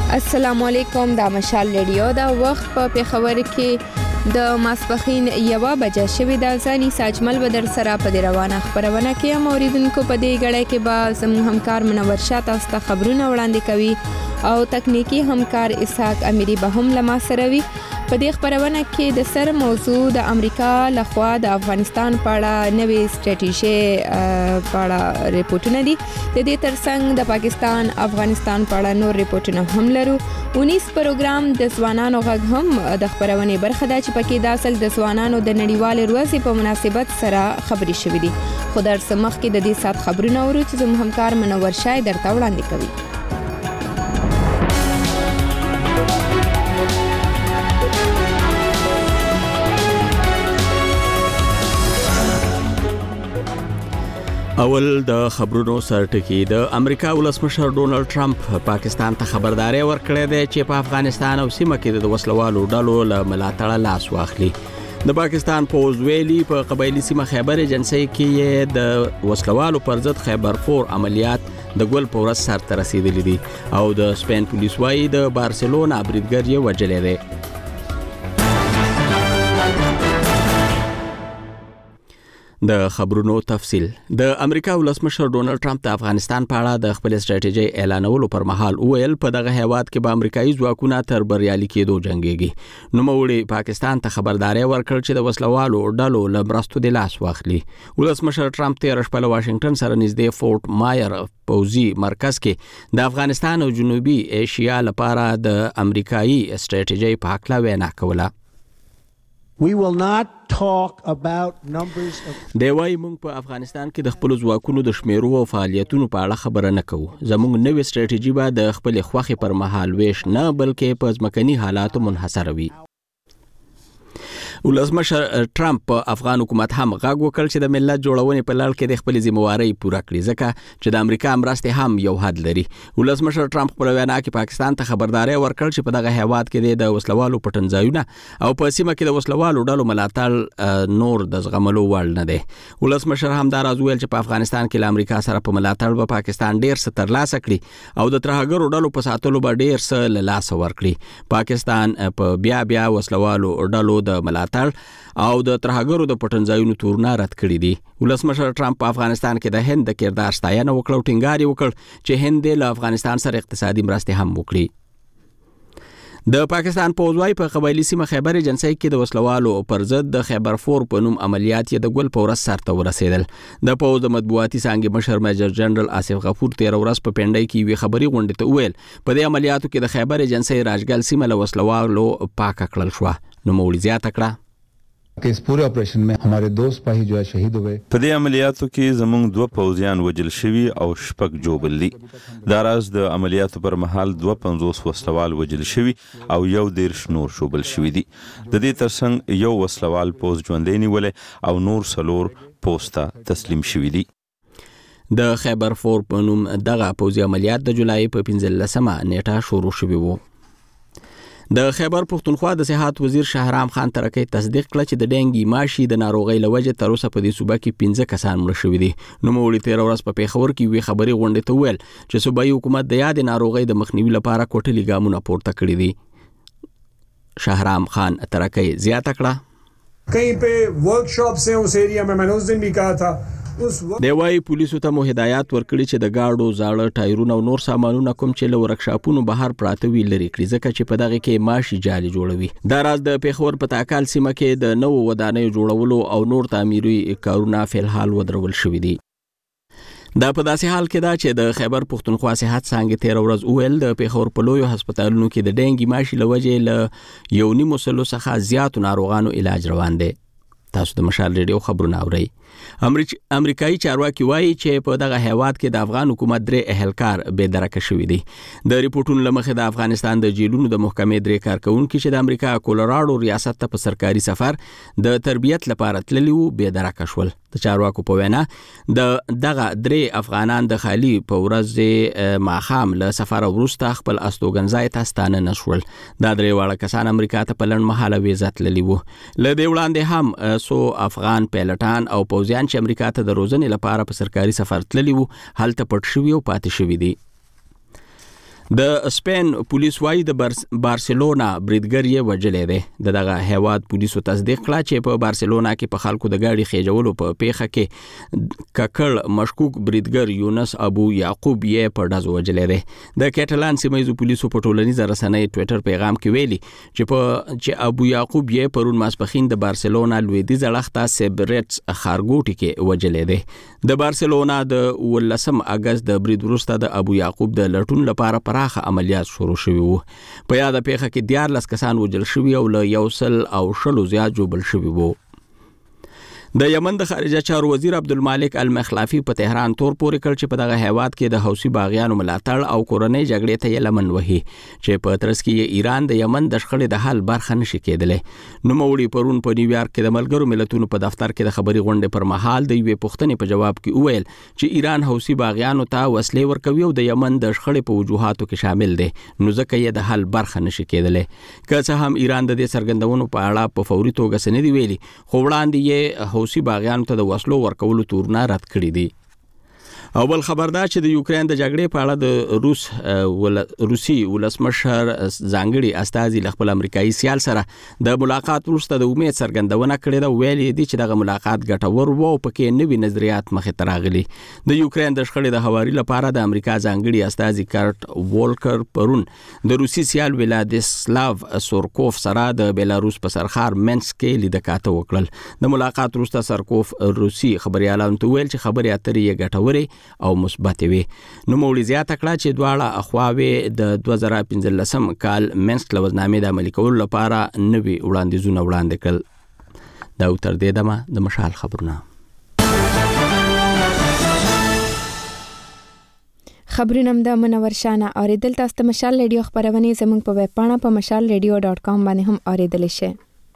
السلام علیکم، دا مشال رادیو دا وخت په پیښور کې د ماسپخین 1 بجه شوې د ځاني ساجمل بدر سره په روانه خبرونه کې هم اوریدونکو په دې غړې کې با زموږ همکار منور شاه تاسو ته خبرونه وړاندې کوي او تکنیکی همکار اسحاق امیری به هم لما سره وي. په دې خبرونه کې د سر موضوع د امریکا لخوا د افغانستان په اړه نوې سټریټیژي په اړه ریپورتونه دي. د دې ترڅنګ د پاکستان افغانستان په اړه نور ریپورتونه هم لرو. 19 پروګرام د ځوانانو غږ هم د خبرونه برخه ده چې پکې د اصل د ځوانانو د نړیوال ورځې په مناسبت سره خبري شوې دي. خو در سمخ کې د دې سات خبرونه ورو چې زموږ همکار منور شاه درته وړاندې کوي. اول د خبرونو سرټکی د امریکا ولسمشر ډونالد ټرمپ پاکستان ته خبرداري ورکړې ده چې په افغانستان او سیمه کې د وسلوالو ډلو له ملاتړه لاس واخلي. د پاکستان پوز ویلي په قبایلی سیمه خیبر ایجنسی کې د وسلوالو پر ضد خیبر 4 عملیات د ګل په ورځ سرته رسیدلي دي او د سپین پولیس وايي د بارسلونا بریدګر یې وژلی دی. د خبرونو تفصیل. د امریکا ولسمشر ډونالد ټرمپ د افغانستان په اړه د خپل سټریټیژي اعلانولو پر مهال وویل په دغه هیواد کې به امریکایي ځواکونه تر بریالي کېدو جنګيږي. نو موړي پاکستان ته خبرداري ورکړ چې د وسلوالو ډلو له مرستو د لاس واخلي. ولسمشر ټرمپ تیر شپه له واشنگټن سره نږدې فورټ مایر پوزي مرکز کې د افغانستان او جنوبي ایشیا لپاره د امریکایي سټریټیژي په اړه وینا کوله. We will not talk about numbers of دی وايي موږ په افغانستان کې د خپل ځواکونو د شمیرو او فعالیتونو په اړه خبره نه کوو. زموږ نوې سټریټیژي به د خپل خوخي پر مهال ویش نه بلکې په ځمکني حالاتو منحصر وي. ولسمشر ټرمپ په افغان حکومت هم غږ وکړ چې د ملت جوړونې په لړ کې د خپل ذمہواری پوره کړي ځکه چې د امریکا مرستې هم یو حد لري. ولسمشر ټرمپ په وینا کې پاکستان ته خبرداري ورکړ چې په دغه هیواد کې د وسلوالو پټنځایونه او په سیمه کې د وسلوالو ډلو ملاتړ نور د زغملو وړ نه دی. ولسمشر هم دا راز ویل چې په افغانستان کې له امریکا سره په ملاتړ به پاکستان ډیر څه ترلاسه کړي او د ترهګرو ډلو په ساتلو به ډیر څه له لاسه ورکړي. پاکستان په بیا وسلوالو ډلو د ملاتړ او د ترهګرو د پټنځایونو تورونه رد کړی دي. ولسمشر ټرمپ په افغانستان کې د هند د کردار ستاینه وکړه او ټینګار وکړ چې هند له افغانستان سره اقتصادي مرستې هم وکړي. د پاکستان پوځوي په قبایلی سیمه خیبر ایجنسی کې د وسلوالو پر ضد د خیبر 4 په نوم عملیات یې د ګل په ورځ سرته ورسېدل. د پوځ د مطبوعاتي څانګې مشر میجر جنرال آصف غفور تیر ورځ په پنډای کې وی خبري غونډه ته ویل په دې عملیاتو کې د خیبر ایجنسی راجګل سیمه له وسلوالو پاک کړل شو. نو مولوی زیاته کړه कि इस पूरे ऑपरेशन में हमारे 2 सिपाही जो है शहीद हुए. په دې عملیاتو کې زموږ 2 پوځیان وژل شوي او 6 جوبل دي. دا راز د عملیاتو پر مهال 250 وسلوال وژل شوي او 1 نور شوبل شوي دي. د دې ترڅنګ یو وسلوال پوځ ژوندی نیولې او نور 4 پوسټه تسلیم شوي دي. د خیبر 4 په نوم دغه پوځي عملیات د جولای په 15مه نیټه شروع شوي وو. د خیبر پختونخوا د صحت وزیر شهرام خان ترکی تصدیق کړ چې د ډینګي ماشي د ناروغۍ لوجه تر اوسه په دې صوبه کې 15 کسان مړ شوي دي. نو موړي تیر ورځ په پیښور کې وی خبري غونډه ته ویل چې صوبایي حکومت د یاد ناروغۍ د مخنیوي لپاره کوټلي ګامونه پورته کړی دي. شهرام خان ترکی زیاته کړه कहीं पे वर्कशॉप्स हैं उस एरिया में मैंने उस दिन भी कहा था. دی وايي پولیسو ته مو هدایت ورکړي چې د گاډو زاړه ټایرونه او نور سامانونه کوم چې له ورکشاپونو بهر پراته وي لري کړي ځکه چې په دغه کې ماشي جالي جوړوي. دا راز د پیښور په تاکال سیمه کې د نوو ودانیو جوړولو او نور تعمیري کارونه فلحال ودرول شوي دي. دا په داسې حال کې دا چې د خیبر پختونخوا صحت څنګه تیر ورځ ویل د پیښور په لویو هسپتالونو کې د ډینګي ماشي لوجه له 1.5 سلو څخه زیاتو ناروغانو علاج روان دي. تاسو د مشال ریډیو خبرونه اورئ. امریکایي چارواکي وایي چې په دغه هیواد کې د افغان حکومت درې اهلکار بے درکه شوي دي. د ریپورتونو لمخې د افغانستان د جیلونو د محکمې درې کارکونکو چې د امریکا کولراډو ریاست ته په سرکاري سفر د تربیت لپاره تللي وو بے درکه شول. د چارواکو په وینا دغه درې افغانان د خالی په ورځ ماښام له سفر وروسته خپل استوګنځای ته ستانه نشول. دا درې واړه کسان امریکا ته په لنډ مهاله ویزه تللي وو. له دې وړاندې هم سو افغان پیلټان او پوځیان چې امریکا ته د روزنې لپاره په سرکاري سفر تللي وو هلته پټ شوي او پاتې شوي دي. د سپین پولیس وايي د بارسلونا بریدګر یې وژلې ده. دغه هیواد پولیسو تصدیق کړه چې په بارسلونا کې په خلکو د گاډي خېجولو په پیښه کې ککړ مشکوک بریدګر یونس ابو یعقوب یې په ډزو وژلې ده. د کیټالان سیمه پولیسو په ټولنیزه رسنۍ ټوئیټر پیغام کې ویلي چې ابو یعقوب یې پرون ماسپخین د بارسلونا لویدیځ اړخ سیبریټس ښارګوټي کې وژلې ده. د بارسلونا د 18 اگست د برید وروسته د ابو یعقوب د لټون لپاره پراخه عملیات شروع شوي وو. په یاده پیښه کې 14 کسان وژل شوي او له 100 زیات ژوبل شوي وو. د یمن د خارجه چارو وزیر عبدالمالک المخلافي په تهران تور پورې کړ چې په دغه هیواد کې د حوثي باغیانو ملاتړ او کورنۍ جګړې ته لمن وهي چې په ترڅ کې ایران د یمن د شخړې د حل برخه نشي کېدلی. نوموړي پرون په نیویارک کې د ملګرو ملتونو په دفتر کې د خبري غونډې پر مهال د یوې پوښتنې په جواب کې وویل چې ایران حوثي باغیانو ته وسلې ورکوي او د یمن د شخړې په وجوهاتو کې شامل دی، نو ځکه یې د حل برخه نشي کېدلی. که څه هم ایران د دې څرګندونو په اړه په فوري توګه څه نه دی ویلي، خو وړاندې یې حوثي باغیانو ته د وسلو ورکولو تورونه رد کړی دي. او بل خبردار چې د یوکرين د جګړې په اړه د روسي ولسمشر ځانګړي استازي خپل امریکایي سیال سره د ملاقات وروسته د امید څرګندونه کړې ده. ویلي دي چې دغه ملاقات ګټور وو او پکې نوي نظریات مخې ته راغلي. د یوکرين د شخړې د هواري لپاره د امریکا ځانګړي استازي کارت وولکر پرون د روسي سیال ولادیسلاو سورکوف سره د بیلاروس په سرخار منسک کې لیدکاته وکړل. د ملاقات وروسته سورکوف روسي خبريالانو ته ویل چې خبرې اترې یې ګټورې او مثبت وي. نو مولوی زیاته کړه چې دواړه اخواوې د 2015 کال منسک لوزنامې د عملي کولو لپاره نوي وړاندیزونه وړاندې کړل. دا تر دې دمه د مشال خبرونه. خبرونه د منور شانه اوریدل تاسو ته مشال ریډیو خبرونه زموږ په ویب پاڼه په mashalradio.com باندې هم اوریدل شئ.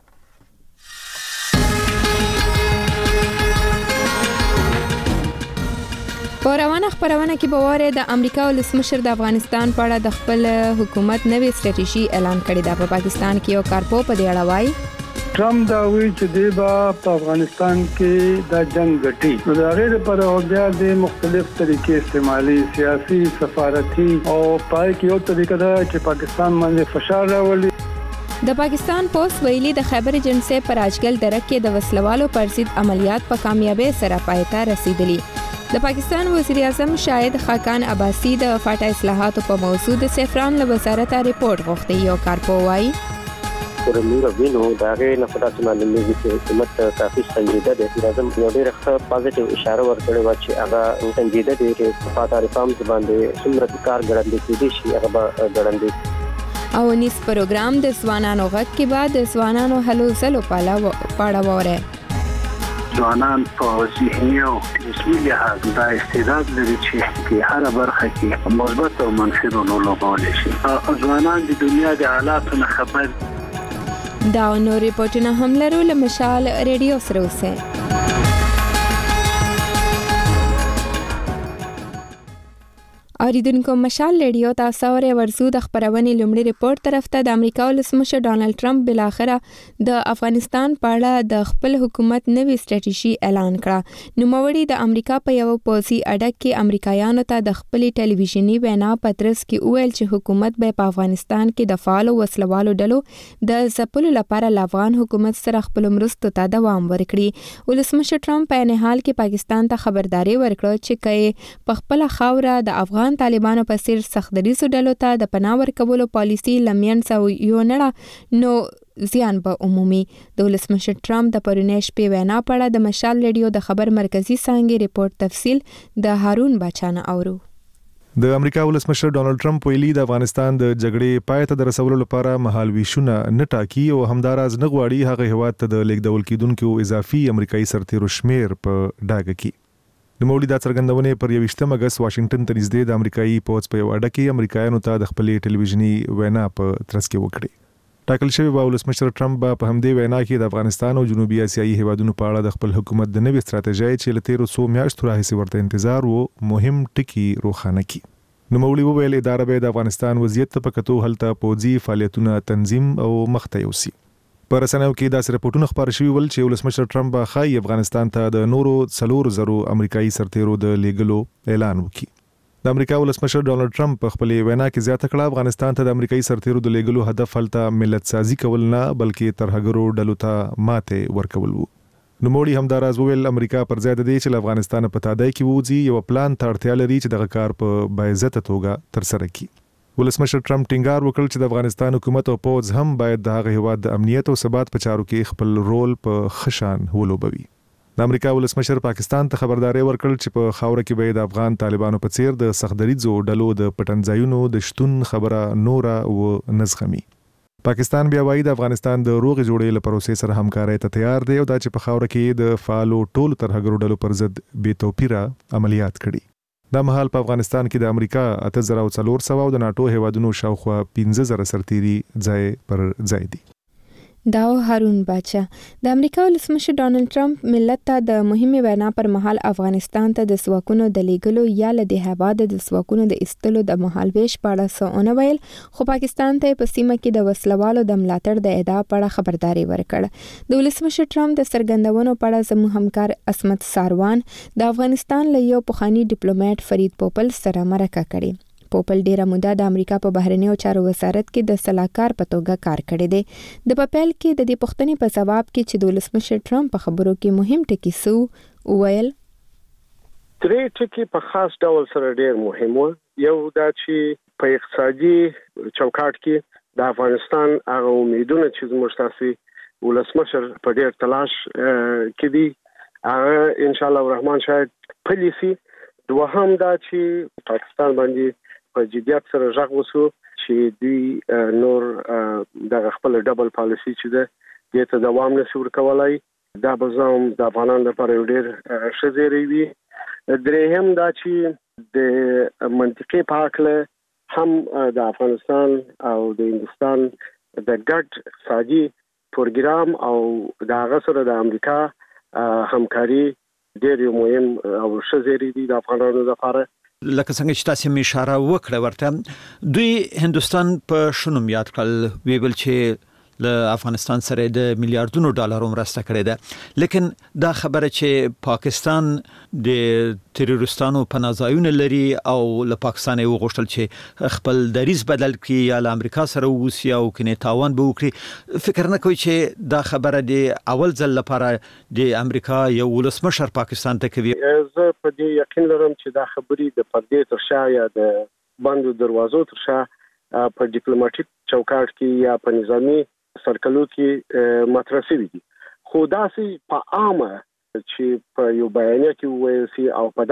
په روانه خبرونه کې به واره د امریکا ولسمشر د افغانستان په اړه د خپل حکومت نوې ستراتیژي اعلان کړې ده. په پاکستان کې یو کارپو په دې اړه وایي ټرمپ دا وایي چې دی په افغانستان کې د جنگ ګټي، نو دا غیر پر بیا د مختلف طریقې استعمالي سیاسي سفارتي او پای کې یو طریقه ده چې پاکستان باندې فشار راولي. د پاکستان پوسټ ویلي د خیبر ایجنسۍ پر راجګل درک کې د وسلوالو پر ضد عملیات په کامیابی سره پای ته رسیدلي. د پاکستان وزیر اعظم شاهد خاقان عباسی د فاټا اصلاحاتو په موضوع د سفران له وزارت ریپورت غوښتي. یو کارپو وایي موږ وینو دا غیر نه پټه معلومه دي چې حکومت کافي سنجیده ده. اعظم یو ډېر ښه پازیټیو اشاره ورکړې و چې هغه سنجیده دي چې فاټا ریفارمز باندې څومره کار ګړندې کېدي شي هغه ګړندې. او نیس پروګرام د ځوانانو غږ کې بعد د ځوانانو هلو ځلو پاړه وره. ځوانان په ذهني او جسمي لحاظ دا استعداد لري چې په هر برخه کې مثبت او منفي رول ولوبولی شي. ځوانان د دنیا د حالاتو نه خبر دا نو ریپورتونه هم لرو له مشال ریډیو سره اوسه. اوریدونکو مشال ریډیو تاسو ورسو د خبرونې لومړی ریپورت طرف ته د امریکا ولسمشر ډانلډ ټرمپ بلاخره د افغانستان په اړه د خپل حکومت نوې ستراتیژي اعلان کړه. نوموړي د امریکا په یو پوځي اډه کې امریکایانو ته د خپل ټلویزیونی وینا پترس کې وویل چې حکومت به په افغانستان کې د فعال وسلوالو ډلو د ځپلو لپاره د افغان حکومت سره خپل مرستو ته دوام ورکړي. ولسمشر ټرمپ په نه حال کې پاکستان ته خبرداري ورکړه چې کله په خپل خاوره د افغان طالبانو په سیر سختدریسو ډلو ته د پناه ورکولو پالیسي لمینځه یو نړه نو زیان به عمومي. د ولسمشر ټرمپ د پرونی شپې وینا په اړه د مشال ریډیو د خبر مرکزی څانګې ریپورت تفصیل د هارون بچانه اورو. د امریکا ولسمشر ډانلډ ټرمپ ویلي د افغانستان د جګړې پای ته د رسولو لپاره مهالویشونه نه ټاکي او همداراز نه غواړي هغه هیواد ته د لیږدول کېدونکو اضافي امریکایي سرتیرو شمیر په ډاګه کې. د مولوی د څرګندونې پر 28 اگست واشنگټن ته نږدې د امریکایي پوځ په یو اډه کې امریکایانو ته د خپل ټلویزیونی وینا په ترڅ کې وکړي. ټاکل شوی و ولسمشر ټرمپ په همدې وینا کې د افغانستان او جنوبي اسیایي هیوادونو په اړه د خپل حکومت د نوې ستراتیژۍ چې له تیرو 100 میاشتو راهیسې ورته انتظار وو مهم ټکي روښانه کړي. نو مولوی وویل اداره به د افغانستان وضعیت ته په کتو هلته پوځي فعالیتونه تنظیم او مخته یوسي. پر رسنیو کې داسې رپورټونه خبر شوي ول چې ولسمشر ټرمپ به ښایي افغانستان ته د نورو 400 امریکایي سرتیرو د لیږلو اعلان وکړي. د امریکا ولسمشر ډونالد ټرمپ په خپل وینا کې زیاته کړه افغانستان ته د امریکایي سرتیرو د لیږلو هدف هلته ملت سازي کول نه بلکې ترهګرو ډلو ته ماته ورکول وو. نوموړي همداراز وویل امریکا پر ځای د دې چې له افغانستان په تادای کې ووځي یو پلان ته اړتیا لري چې دغه کار په باعزته توګه ترسره کړي. ولسمشر ټرمپ ټینګار وکړ چې د افغانستان حکومت او پوځ هم باید د هغه هیواد د امنیت او ثبات په چارو کې خپل رول په خشان ولوبوي. د امریکا ولسمشر پاکستان ته خبرداري ورکړل چې په خاوره کې به د افغان طالبانو په څیر د سختدریځو ډلو د پټنځایونو د شتون خبره نوره و نزغمي. پاکستان بیا وایي د افغانستان د روغ جوړې لپاره پروسې سره همکارۍ ته تیار دی او دا چې په خاوره کې د فعالو ټولو ترهګرو ډلو پر ضد بې توپیره عملیات کړي. دا مهال په افغانستان کې د امریکا 8400 او د ناتو هیوادونو شاوخوا 15000 سرتیري ځای پر ځای دي. دا هارون باچا د امریکا ولسمشر ډونالد ټرمپ ملت ته د مهمه وینا پر مهال افغانستان ته د سواکونو د لیږلو یا له د هیواد د سواکونو د استلو د مهالويش په اړه څه ویل خو پاکستان ته په سیمه کې د وسلوالو د ملاتړ د ادعا په اړه خبرداري ورکړه. د ولسمشر ټرمپ د سرګندونو په اړه زموږ همکار اسمت ساروان د افغانستان له یو پخوانی ډیپلوماټ فرید پوپل سره مرکه کړې. پوپل ډیره موده د امریکا په بهرنیو چارو وزارت کې د سلاکار په توګه کار کړی دی. د پپیل کې د دې پوښتنې په جواب کې چې د ولسمشر ټرمپ په خبرو کې مهم ټکي سو ویل درې ټکي په خاص ډول سره ډیر مهم وو. یو دا چې په اقتصادي چوکاټ کې د افغانستان هغه امیدونه چې زموږ تاسو ولسمشر په ډیر تلاش کې دي هغه ان شاء الله الرحمن شاید پالیسی. دوهم دا چې پاکستان باندې په جديت سره ژغ وسو چې دوی نور د خپل ډبل پالیسی چې ده دې ته دوام نشي ورکولای. دا به زم د افغانانو لپاره ډیر ښه زیری وي. درېهم دا چې د منطقي پاکله هم د افغانستان او د هندستان د ګډ اقتصادي پروګرام او د هغه سره د امریکا همکاري ډیر مهم او ښه زیری دي د افغانانو لپاره. لکه څنګه چې تاسو می اشاره وکړه ورته دوی هندستان په شنو یاد کړل ویل چې له افغانستان سره د میلیارډونو ډالرو مرسته کړې ده لیکن دا خبره چې پاکستان د تروریستانو پناهځایونه لري او له پاکستان یو غوښتل چې خپل دریز بدل کړي یا له امریکا سره ووسی او کني تاوان به وکړي فکر نه کوي چې دا خبره د اول ځل لپاره د امریکا یو ولسمشر پاکستان ته کوي. زه په دې یقین لرم چې دا خبرې د پردې تر شا یا د بندو دروازو تر شا په ډیپلوماټیک چوکاټ کې یا په نظامی سرکلو کې مطرح شوی دي. خو داسې په عامه چې په یو بیانیه کې وویل شي او په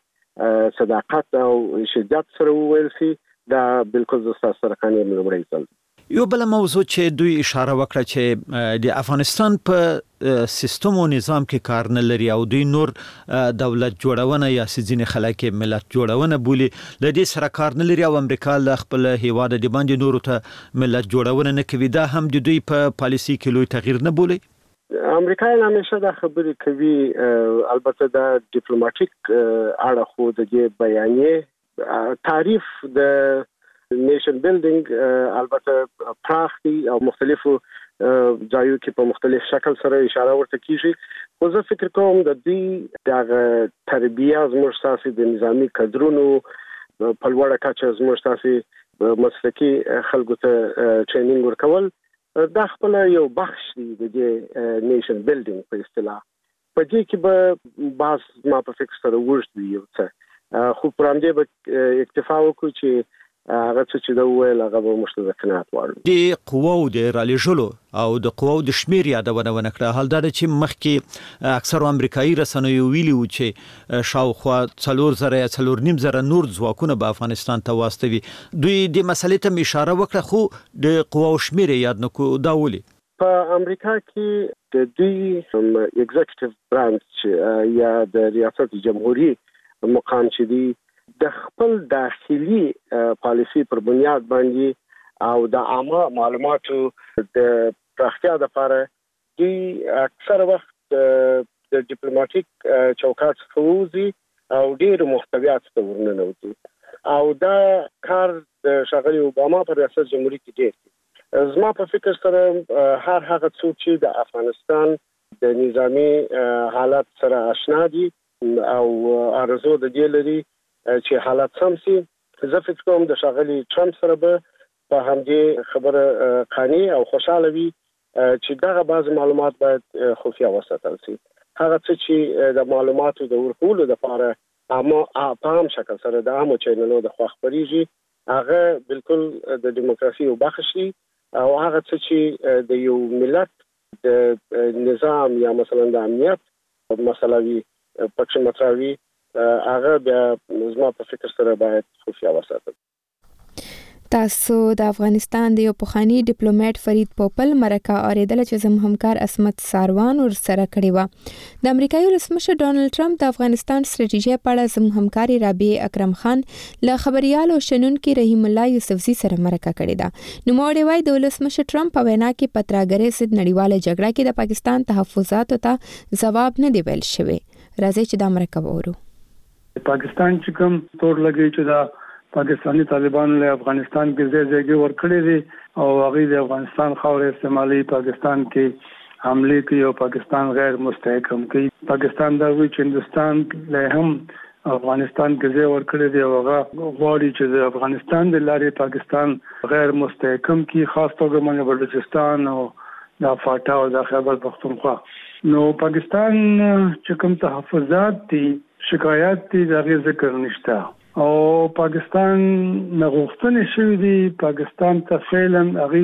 دغه صداقت او شدت سره وویل شي دا بالکل زستا سره کاني ملمړی ځل. یو بل موضوع چې دوی اشاره وکړه چې د افغانستان په سیستم او نظام کې کار نه لري او دوی نور دولت جوړونه یا سيزينه خلک ملت جوړونه بولی د دې سره کار نه لري او امریکا له خپل هیواد د باندې نور ته ملت جوړونه نه کوي. دا هم د دوی په پالیسی کې لوی تغییر نه بولی. امریکایان همیشه دا خبرې کوي البته دا ډیپلوماټیک اړه خو د دې بیانیه تعریف د نیشن بیلډینګ البته پراخ دي او مختلفو ځایو کې په مختلف شکل سره اشاره ورته کیږي. خو زه فکر کوم د دې د تربیه زموږ تاسو د نظامی کادرونو په لوړه کچه زموږ تاسو مسلکي خلکو ته ټریننګ ورکول دا خپل یو بخش دی د دې نیشن بیلډینګ په اصطلاح. په دې کې به باز ما په فکر سره ورته یو څه خو پرم دې به اکتفا وکړو چې هغه چې دا ویل هغه به مشترکات وړو. د قواو د رالیږلو او د قواو د شمیر یادونه ونکړه حال دا چې مخکې اکثر امریکایي رسنیو ویلي و چې شاوخوا 4000 نور ځواکونه په افغانستان ته واستوي. دوی د مسلې ته اشاره وکړه خو د قواو شمیر یاد نکو دا ولي. په امریکا کې د دوی ایگزیکټیو برانچ یا د ریاست جمهوریت مقام چې دی د خپل داخلي پالیسی پر بنیاد باندې او د عامه معلوماتو د پراختیا لپاره دوی اکثر وخت د ډیپلوماټیک چوکاټ څخه او ډیر محتویات ته ورننوځي او دا کار د شغلي اوباما پر ریاست جمهوریت کې ډیر زما په فکر سره هر هغه څوک چې د افغانستان د نظامی حالت سره آشنا دي او ارزو د دې لري چې حالات سم سي زه فکر کوم د شاغلي ټرمپ سره به په همدې خبره قانع او خوشاله وي چې دغه بعض معلومات باید خفیه وساتل شي. هغه څه چې د معلوماتو د ورکولو لپاره په عام شکل سره د عامو چینلونو د خوا خبريږي هغه بالکل د دیموکراسي یو بخش دی او هغه څه چې د یو ملت د نظام یا مثلا د امنیت مسلوي پکې متراوي هغه بیا زما په فکر سره باید خفیه وساتل. تاسو د افغانستان د یو پخوانی ډیپلوماټ فرید پوپل مرکه اوریدل چې زموږ همکار اسمت ساروان ور سره کړی و. د امریکایي ولسمشر ډونالد ټرمپ د افغانستان ستراتیژي په اړه زموږ همکاري رابعه اکرم خان له خبريالو شنونکو رحیم الله یوسفزي سره مرکه کړې ده. نو موږ وایي د ولسمشر ټرمپ په وینا کې پتراګرې ضد نړیواله جګړه کې د پاکستان تحفظاتو ته ځواب نه دی ویل شوی. راځي چې دا مرکه وورو. پاکستان چې کوم تور لګی چې دا پاکستانی طالبان له افغانستان کې ځای ورکړي دي او هغه د افغانستان خاورې استعمالي پاکستان کې حمله کوي او پاکستان غیر مستحکم کوي. پاکستان دا وی چې هندستان له هم افغانستان کې ځای ورکړي دي او هغه غواړي چې د افغانستان د لارې پاکستان غیر مستحکم کوي، خاص توګه باندې بلوچستان او د فاټا او د خیبر پختونخوا. نو پاکستان چې کوم تحفظات دي شکایت دي دغه ذکر نشته او پاکستان نغښتنې شوې دي. پاکستان ته فعلا هغه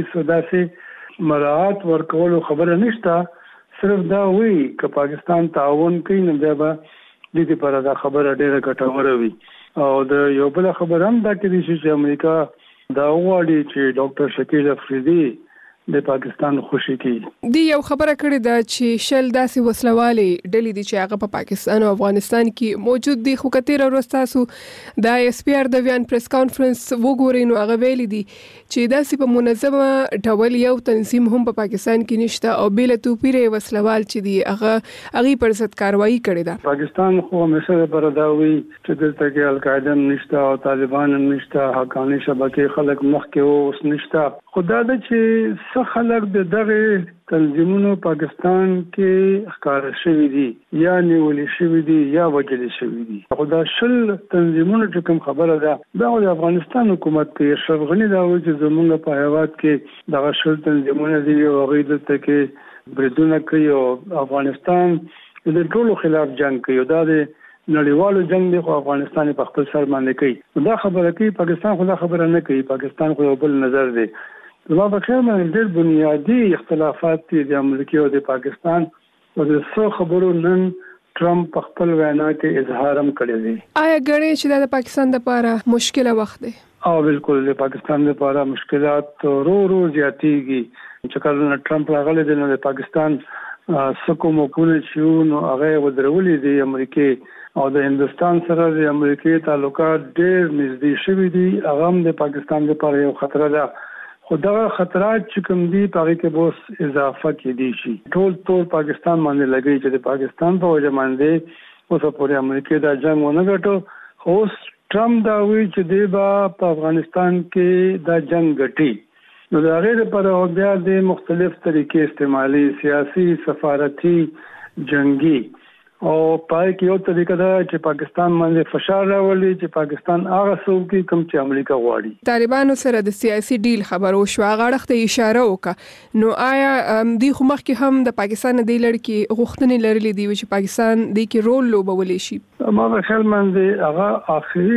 سوداسي مراعات ورکول خبره نشته، صرف دا وی چې پاکستان تعاون کوي نو دا به د دې پر دا خبره ډیره ګټوره وي. او د یو بل خبر هم دا کې چې امریکا دا وایي چې ډاکټر شکیل افریدي د پاکستان خوشي کی دی یو خبره کړې ده چې شل داسې وسلوالي ډلې دي چې هغه په پاکستان او افغانستان کې موجود دي. خو کتیر ورستاسو د اس پی ار د ویان پریس کانفرنس وګورئ نو هغه ویلي دي چې داسې په منظمه ډول یو تنظیم هم په پاکستان کې نشته او بل توپیره وسلوال چې دي هغه پر ضد کاروایی کړې ده. پاکستان خو همیشه پرداوي چې دلته کې القاعده نشته او طالبان نشته، حقانی شبکې خلک مخ کې اوس نشته. خدا دې چې څه خلک د دغه تنظیمونو پاکستان کې ښکار شوی دي یا نیولې شوی دي یا وجل شوی دي. خدا شل تنظیمونو چې کوم خبره ده دا د افغانستان حکومت کې شرغنی دا و چې زمونږ په هیواد کې دغه شل تنظیمونه دي او غوړي دلته کې بریدونه کوي او افغانستان د ټولو خلاف جنگ کوي. دا د نړیوالو جنگ دی خو افغانستان په خپل سر باندې کوي. دا خبره کوي پاکستان خو دا خبره نه کوي. پاکستان خو بل نظر دی. زما په خیال باندې ډېر بنیادی اختلافات دي د امریکا او د پاکستان او د څو خبرو نن ټرمپ په خپل وینا کې اظهار هم کړی دی. آیا ګڼي چې د پاکستان لپاره مشکله وخت دی؟ او بالکل د پاکستان لپاره مشکلات رو زیاتېږي. چې کله ټرمپ راغلی دی نو د پاکستان سکو موکونه چې نو هغه ودرولې دي امریکا او د هندستان سره د امریکا تعلقات ډېر نږدې شوي دي. هغه هم د پاکستان لپاره یو خطر ده. خو دا خطرات چې کوم دي په هغه کې بوس اضافه کېدي شي. ټول پاکستان باندې لګي چې د پاکستان په وجه باندې اوس پورې امریکا دا جنگ ونه ګټو. خو ټرمپ دا وی چې دی په افغانستان کې دا جنگ ګټي نو دا غیر پر او بیا د مختلف طریقې استعمالي سیاسي سفارتي جنگي او پای کې یو طریقه ده چې پاکستان باندې فشار راولي چې پاکستان هغه څوک کوم چې امریکا غواړي. طالبانو سره د سیاسي ډیل خبرو شو غاړه ته اشاره وکړه. نو آیا دی خو مخکې هم د پاکستان د لړکی غوښتنې لرلې دي چې پاکستان د کې رول لوبولې شي؟ ما په خیال باندې هغه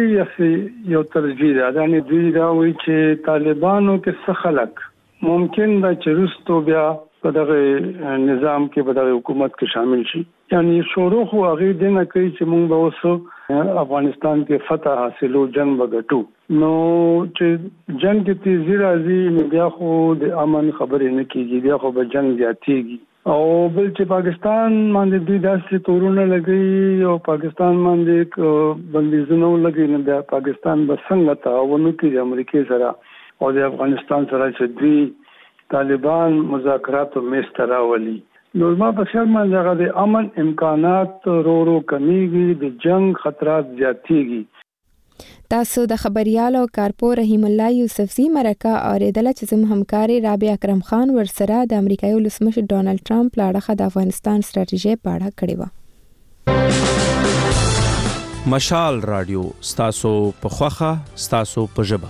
اخري یو ترجیح ده. دا نه دوی دا وایي چې طالبانو کې څه خلک ممکن دا چې رستو بیا په دغه نظام کې په دغه حکومت کې شامل شي. یعنی شروع خو هغه دنه کوي چې موږ به اوس افغانستان کې فتح حاصلو جنگ وګټو. نو چې جنگ کې تیزی راځي نو بیا خو د امن خبرې نه کیږي، بیا خو به جنگ زیاتېږي. او بل چې پاکستان باندې دوی داسې تورونه لګي او پاکستان باندې بندیزونه لګي نو بیا پاکستان به څنګه تعاون کوي د امریکا سره او د افغانستان سره چې دوی طالبان مذاکرات مېز ته راولي. نو ما په خیال باندې هغه د امن امکانات رو کمیږي، د جنگ خطرات زیاتېږي. تاسو د خبريالو کارپو رحیم الله یوسفزي مرکه اوریدل چې زموږ همکاري رابعه اکرم خان ورسره د امریکایي ولسمشر ډونالد ټرمپ لاړه د افغانستان ستراتیژي په اړه کړې و. مشال رادیو ستاسو په خوخه ستاسو په ژبه.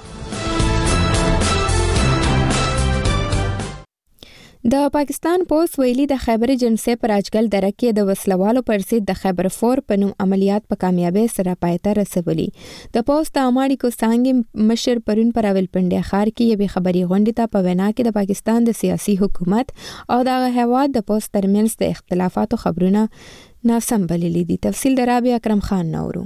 د پاکستان پولیس ویلي د خیبر ایجنسی پر اجګل دره کې د وسلوالو پر ضد د خیبر فور په نوم عملیات په کامیابی سره پای ته رسولي. د پولیس د اماړي کو څنګه مشر پرون پر راولپنډي ښار کې یوه خبري غونډه ته په وینا کې د پاکستان د سیاسي حکومت او د هواد د پولیس ترمنځ د اختلافاتو خبرونه ناسم بللي دي. تفصیل د رابعه اکرم خان نورو.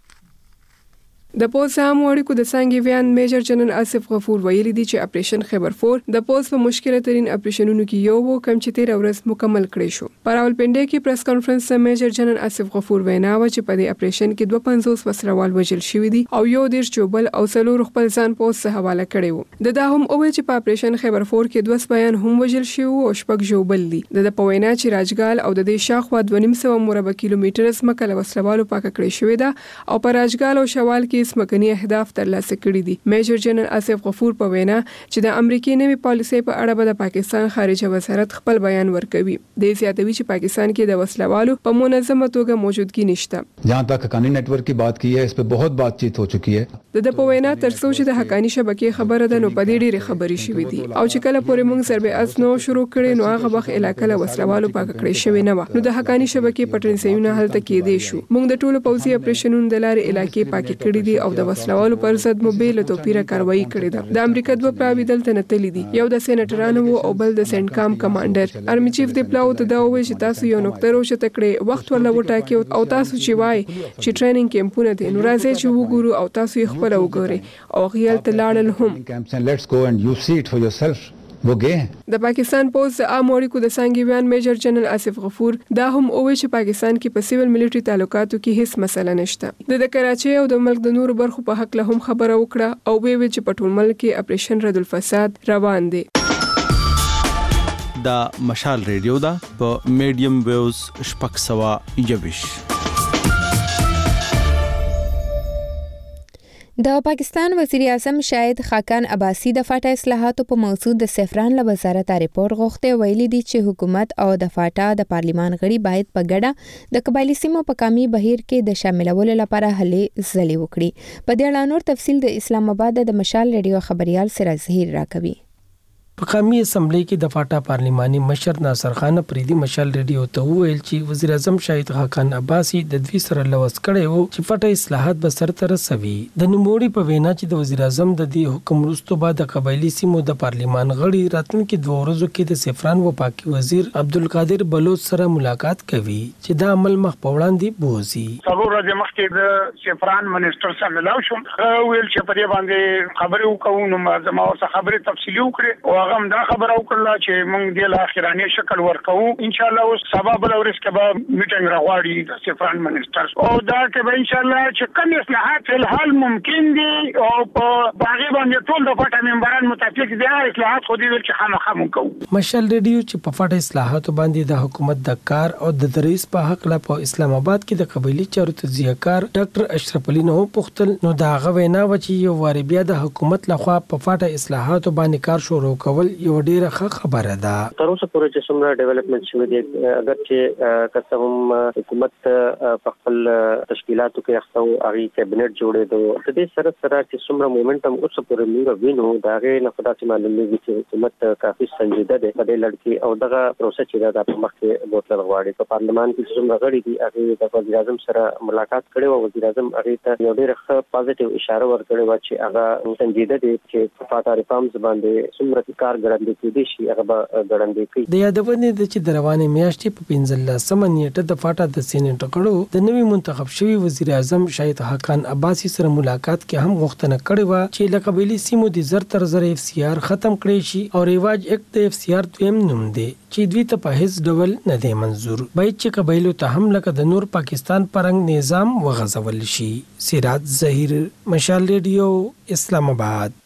د پولیس اماړي کو د څنګه ویان میجر جنرال آصف غفور ویلي دي چې اپریشن خیبر فور د پولیس په مشکله ترين اپریشنونو کې یو وو کم چې 13 ورځې مکمل کړی شو. پر راولپنډي کې پریس کانفرنس ته میجر جنرال آصف غفور وینا و چې په دې اپریشن کې 250 وسلوال وژل شوی دي او یو ډیر چوبل او څلور خپل ځان پولیس ته حواله کړی وو. د دا هم او چې په اپریشن خیبر فور کې 2 سپایان هم وژل شوی او شپږ جوبل دي. د پوینا چې راجګال او د دې شاخوا 2.5 مربع کیلومتر اسمه کله وسلوالو پاک کړی شوی دا او پر راجګال او شوال کې اسمکني اهداف ترلاسه کړي دي. میجر جنرال آصف غفور په وینا چې د امریکای نوي پالیسي په اړه به د پاکستان خارجه وزارت خپل بیان ورکوي. د زیاتوي چې پاکستان کې د وسلوالو په منظمه توګه موجودګي نشته. جہاں تک حقانی نیٹ ورک کی بات کی ہے اس پہ بہت بات چیت ہو چکی ہے. د پوینا ترڅو چې د حقانی شبکې خبره ده نو په دې ډېری خبرې شوې دي او چې کله پورې موږ سربې از نو شروع کړي نو هغه وخت علاقې له وسلوالو پاک کړی شوی نه و. نو د حقانی شبکې پټنسیونه هلته کې دي شو. موږ د ټولو پوځي اپریشنونو د لارې علاقې پاکي کړې دي او د وسلوالو پر ضد موبایل توپیره کاروایی کړې ده. د امریکا دوه پراوی دلته نتلی دي. یو د سېنټرانو او بل د سنټکام کمانډر ارمي چیف دی پلاو ته دا وایي چې تاسو یو نقطه روشته کړئ وخت ورله وټاکئ او تاسو چې وای چې ټریننګ کیمپونه دي نو راځي چې وګورو او تاسو یې خپل وګورئ او غیال ته لاړل هم. لیټس گو اینڈ یو سی اٹ فار یورسلف. د پاکستان پولیس د عام اړیکو د څنګه بیان میجر جنرال آصف غفور دا هم او چې پاکستان کې په سیول ملټری تعلقاتو کې هیڅ مسله نشته. د کراچۍ او د ملک د نورو برخو په حق له هم خبره وکړه او وی چې په ټول ملک کې اپریشن رد الفساد روان دی. دا مشال ریډیو دا په میډیم ویوز شپږ سوا یوش. د پاکستان وزیر اعظم شاهد خاقان عباسی د فاټا اصلاحاتو په موضوع د سفران له وزارت ریپورت غوښته. ویلي دي چې حکومت او د فاټا د پارلیمان غړي باید په ګډه د قبایلی سیمو په کامي بهیر کې د شاملولو لپاره هلې ځلې وکړي. په دې اړه نور تفصیل د اسلام آباد د مشال ریډیو خبريال سراج ظهیر راکوي. په قومي اسمبلی کې د فاټا پارلیماني مشر ناصر خان پریدي مشال ریډیو ته ویل چې وزیر اعظم شاهد خاقان عباسی د دوی سره لوس کړي وو چې فاټا اصلاحات به سرته رسوي. د نوموړي په وینا چې د وزیر اعظم د دې حکم وروسته بعد د قبایلی سیمو د پارلیمان غړي راتلونکي 2 ورځو کې د سفران وپاکي وزیر عبدالقادر بلوچ سره ملاقات کوي چې دا عمل مخ په وړاندې بوزي. څلور ورځې مخکې د سفران منیسټر سره ملاو شوم ویل چې په دې باندې خبرې وکړو نو زما ورته خبرې تفصیلي وکړې هغه دا خبره وکړه چې موږ د اخراني شکل ورکو ان شاء الله اوس سبب لورس کې به میټینګ راغواړي د سفران منیسټر او دا کې به ان شاء الله چې کوم اصلاحات الحال ممکن دي او په باغ باندې ټول د فاټا ممبران متفق دي اصلاحات خو دې ول چې خامخا مونږ مشال ریډیو چې په فاټا اصلاحات باندې د حکومت د کار او د رئیس په حق لا په اسلام آباد کې د قبایلی چارو تجزیه کار ډاکټر اشرف علي نو پختل نو دا غوینا و چې یو واری بیا د حکومت لخوا په فاټا اصلاحات باندې کار شروع کول یو ډیره ښه خبره ده. تر اوسه پورې چې څومره ډیولپمنٹ شوی دی اگر چې قسم حکومت په خپل تشکیلاتو کې اخته او هغه کابینټ جوړې دو د دې سره چې څومره مومنټم اوسه پورې موږ وینو دا غي نه خدای چې معلومه چې حکومت کافي سنجیده ده په دې لړ کې او دغه پروسه چې دا په مخ کې بوتل غواړي په پارلمان کې څومره غړي دي هغه د وزیر اعظم سره ملاقات کړي او وزیر اعظم هغه ته یو ډیره ښه پازیټیو اشاره ورکړې و چې هغه سنجیده دي چې فاټا ریفارمز باندې څومره کار ګړندې کېدي شي هغه به ګړندې کوي. د یادونه د چې د روانې میاشتې په 15 نیټه د فاټا د سینټ غړو د نوي منتخب شوی وزیر اعظم شاهد خاقان عباسی سره ملاقات کې هم غوښتنه کړې و چې له قبایلی سیمو د زر تر زر اف سی آر ختم کړي شي او ریواج اکټ د اف سی آر دویم نوم دی چې دوی ته په هیڅ ډول نه دی منزور باید چې قبایلو ته هم لکه د نور پاکستان پرنګ نظام وغځول شي. سراج ظهیر مشال ریډیو اسلام آباد.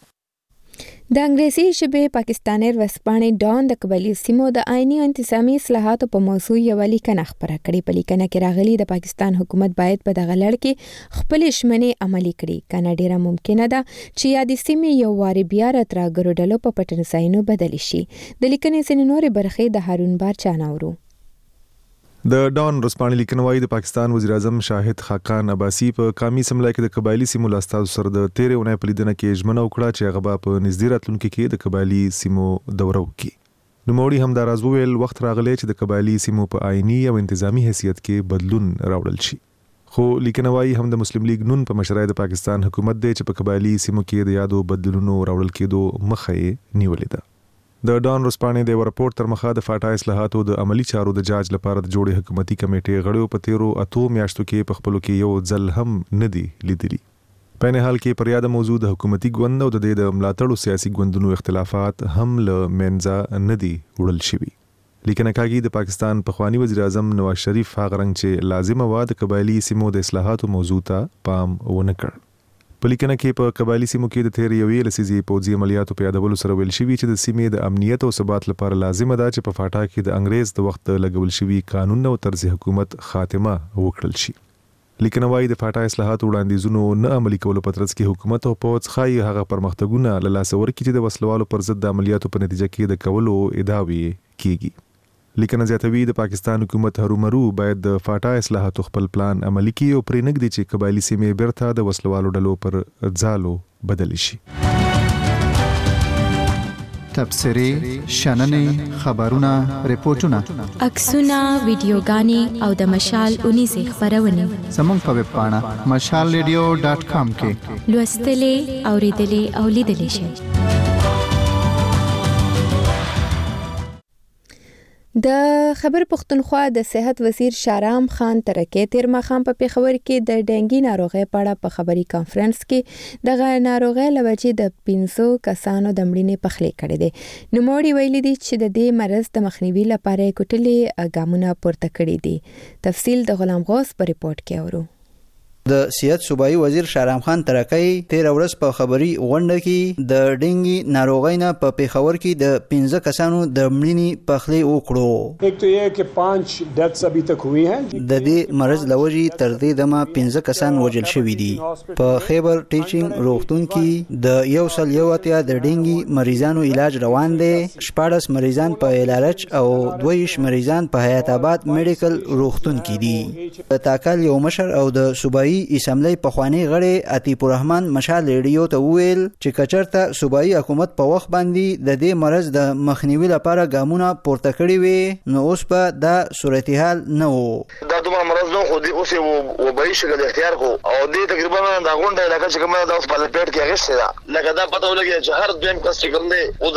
د انګریزي ژبې پاکستاني ورځپاڼې ډان د قبایلی سیمو د آئینی او انتظامی اصلاحاتو په موضوع یو لیکنه خپره کړې. په لیکنه کې راغلي د پاکستان حکومت باید په دغه لړ کې خپل ژمنې عملي کړي کنه ډیره ممکنه ده چې یادې سیمې یو واری بیا راتراګرو ډلو په پټنځایونو بدل شي. د لیکنې ځینې نورې برخې د هارون بارچا نورو. د ډان رسپانې لیکنوي د پاکستان وزیر اعظم شاهد خاقان عباسي په قومي سملای کې د قبایلی سیمو لاستاو سره د 13 اونۍ په لیدنه کې ژمنه وکړه چې هغه په نږدې راتلونکي کې د قبایلی سیمو دوره وکړي. نوموړي همداراز وویل وخت راغلی چې د قبایلی سیمو په آئینی او انتظامی حیثیت کې بدلون راوړل شي. خو لیکنوي هم د مسلم لیگ نون په مشرۍ د پاکستان حکومت دی چې په قبایلی سیمو کې د یادو بدلونونو راوړل کېدو مخه یې نیولې ده. د ډان رسپانې د راپورټ تر مخه د فاټا اصلاحاتو د عملی چارو د جاج لپاره د جوړې حکومتي کمیټې غړو په 13 میاشتو کې په خپلو کې یو ځل هم نه دی لیدلي. په نه حال کې پر یاد موضوع د حکومتي ګوند او د ملاتړو سیاسي ګوندونو اختلافات هم له منځه نه دي وړل شوي. لیکنه کاږي د پاکستان پخوانی وزیر اعظم نواز شریف هغه رنګ چې لازمه و د قبایلی سیمو د اصلاحاتو موضوع ته پام ونه کړ. په لیکنه کې په قبایلی سیمو کې د تیر یوې لسیزې پوځي عملیاتو په یادولو سره ویل شوي چې د سیمې د امنیت او ثبات لپاره لازمه ده چې په فاټا کې د انګریز د وخت لګول شوي قانون او طرز حکومت خاتمه وکړل شي. لیکنه وايي د فاټا اصلاحاتو وړاندیزونو نه عملي کولو په ترڅ کې حکومت او پوځ خایي هغه پرمختګونه له لاسه ورکړي چې د وسلوالو پر ضد د عملیاتو په نتیجه کې د کولو ادعاوې کیږي. لیکنه زیاتوي د پاکستان حکومت هرومرو باید د فاټا اصلاحاتو خپل پلان عملي کړي او پرې نږدې چې قبایلی سیمې بیرته د وسلوالو ډلو پر ځالو بدل شي. تبصرې، شننې، خبرونه، ریپورتونه، عکسونه، ویډیوګانې او د مشال 19 خبرونه زموږ په ویب پاڼه mashalradio.com کې لوستلې، اوریدلې او لیدلې شئ. د خبر پښتونخوا د صحت وزیر شارام خان ترکي تیر ماښام په پیښور کې د ډینګي ناروغۍ په اړه په خبري کانفرنس کې دغه ناروغۍ لوجې د 500 کسانو د مړینې پخلی کړې دي. نوموړي ویلي دي چې د دې مرض د مخنیوي لپاره کوټلې ګامونه پورته کړي دي. تفصیل د غلام غوث په ریپورت کې اورو. د صحت صوبایي وزیر شارام خان ترکي 13 ورځ په خبري غونډه کې د ډینګي ناروغۍ نه په پیښور کې د 15 کسانو د مړینې پخلی وکړو. एक तो ये है कि 5 डेथ्स अभी तक हुई हैं. د دې مرض لوجي تر دې دمه 15 کسان وژل شوي دي. په خیبر ټیچینګ روغتون کې د 101 د ډینګي مریضانو علاج روان دي. 14 مریضان په الارچ او 22 مریضان په حیات آباد میډیکل روغتون کې دي. تاکال یو مشر او د صوبایي اسمبلی پخوانی غړي عتیق الرحمن مشال ریډیو ته ویل چې کچرته صوبایي حکومت په وخت باندې د دې مرض د مخنیوي لپاره ګامونه پورته کړي وي نو اوس په دا صورتحال نه وو. دا دومره مرض نو خو دې اوس یو وبایي شکل اختیار کو او دې تقریبا دا غونډه علاقه چې کومه د اوس په لپیټ کې غشته ده لکه دا پته ولګي چې هر دویم کس چې کوم دی او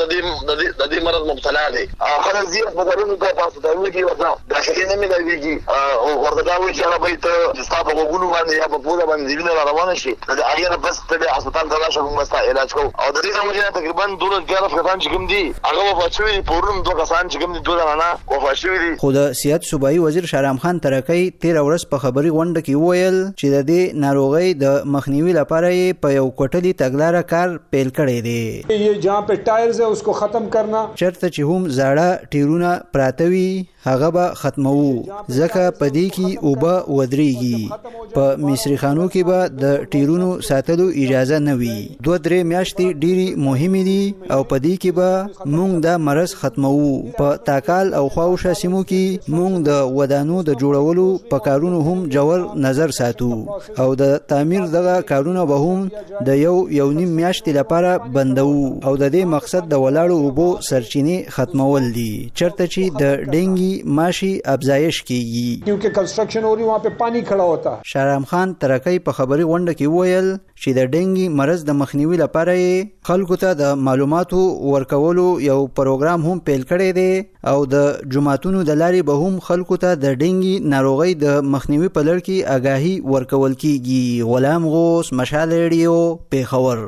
د دې مرض مبتلا دی. خلک زیات په درونو کې پاسه دا وایي چې دا شي نه مې لګي او ورته دا وایي چې هغه به ته ستاسو وګونو باندې په پوره باندې وینه روانه شي د اړیره بس ته هسپتال ته راشه کوم مستا علاج کو او د دې سمجه تقریبا 211 کسان چې کوم دي هغه وفات شوي پورم 2 کسان چې کوم دي 2 نه وفات شوي دي. خو د صحت صوبایي وزیر شارام خان ترکي 13 ورځ په خبري غونډه کې ویل چې د دې ناروغۍ د مخنیوي لپاره په یو کوټلي تګلارې کار پیل کړی دی. یہ جہاں پہ ټایرز ہے اس کو ختم کرنا چرته چې هم زاړه ټیرونه پراتوي هغه به ختمو ځکه پدې کې اوبه ودرېږي. په مصری خانو کې به د ټیرونو ساتلو اجازه نه وي. 2-3 میاشتې ډېری مهمه دي او پدې کې به مونږ د مرض ختمو. په تاکال او خواوشه سیمو کې مونږ د ودانو د جوړولو په کارونو هم جوړ نظر ساتو او د تعمیر دغه کارونه به هم د یو نیم میاشتې لپاره بندو او د دې مقصد د ولاړو اوبو سرچینې ختمول دي چرته چې د ډینګي ماشي افزایش کیږي کیونکه کنسټرکشن हो रही वहां पे पानी खड़ा होता है. شارام خان ترکي په خبري غونډه کې ویل چې د ډینګي مرض د مخنیوي لپاره خلکو ته د معلوماتو ورکولو یو پروګرام هم پیل کړی دی او د جمعتونو د لارې به هم خلکو ته د ډینګي ناروغۍ د مخنیوي په لړ کې آگاهي ورکول کیږي. غلام غوث مشال ریډیو پیښور.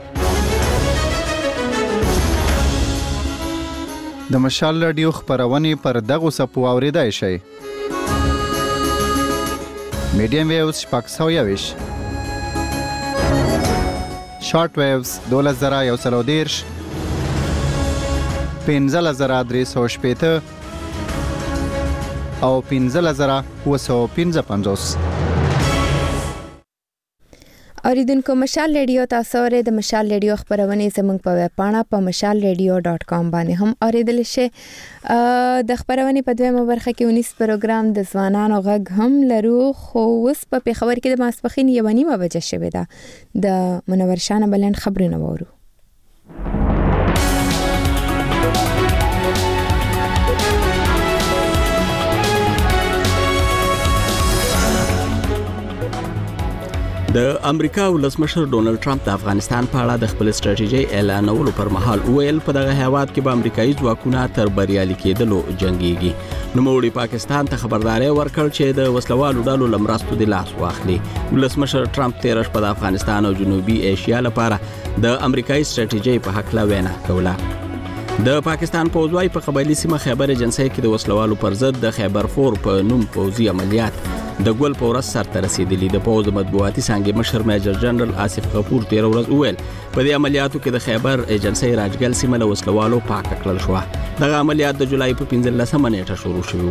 د مشال رادیو خبرونه پر دغه سپو اوریدای شي. میډیم ویوز 521 شارټ ویوز 2130 15350 او 15955. اوریدونکو مشال ریډیو تاسو اورئ د مشال ریډیو خبرونه زموږ په ویب پاڼه په mashalradio.com باندې هم اوریدل شي. د خبرونه په دویمه برخه کې 19 پروګرام د ځوانانو غږ هم لرو، خو اوس په پیښور کې د ماسپخین 1:30 بجې شوې ده. د منور شانه بلند خبرونه وورو. د امریکا ولسمشر ډونالد ټرمپ د افغانستان په اړه د خپل ستراتیژي اعلانولو پر مهال ویل په دغه هیواد کې به امریکایي ځواکونه تر بریالي کېدلو جنگيږي. نوموړي پاکستان ته خبرداري ورکړ چې د وسلوالو ډلو لمرستو د لاس واخلي. ولسمشر ټرمپ تیر شپه د افغانستان او جنوبي ایشیا لپاره د امریکایي ستراتیژي په حق لا وینا کوله. د پاکستان پوځوي په قبایلی سیمه خیبر ایجنسی کې د وسلوالو پر ضد د خیبر فور په نوم پوځي عملیات د ګول په ورځ سرته رسیدلی. د پوځ مطبوعاتي څنګه مشر میجر جنرال آصف غفور تیر ورځ وویل په دې عملیاتو کې د خیبر ایجنسی راجګل سیمه له وسلوالو پاک کړل شو. دغه عملیات د جولای په 15 نیټه شروع شوه.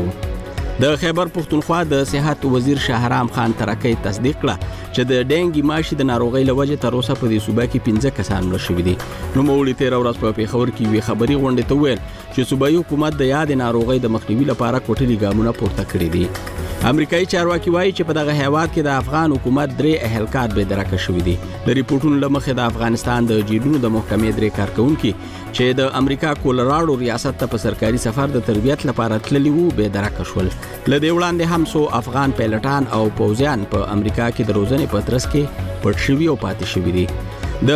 د خیبر پښتونخوا د صحت وزیر شاهرام خان ترکی تصدیق کړه چې د ډینګي ماشي د ناروغۍ لوجه تر اوسه په دې صوبه کې 15 کسان مړ شوي دي. نوموړي تیر ورځ په پیښور کې وی خبري غونډه ته ویل چې صوبایي حکومت د یاد ناروغۍ د مخنیوي لپاره کوټلي ګامونه پورته کړي دي. امریکایي چارواکي وایي چې په دغه هیواد کې د افغان حکومت 3 اهلکار به درکه شوي دي. د ریپورتونو لمخې د افغانستان د جیلونو د محکمې 3 کارکونکي چې د امریکا کولراډو ریاست ته په سرکاري سفر د تربیت لپاره تللي وو به درکه شول. لدې وړاندې هم سو افغان پایلټان او پوځیان په امریکا کې د روزنې په ترڅ کې پټ شوي او پاتې شوي دي. د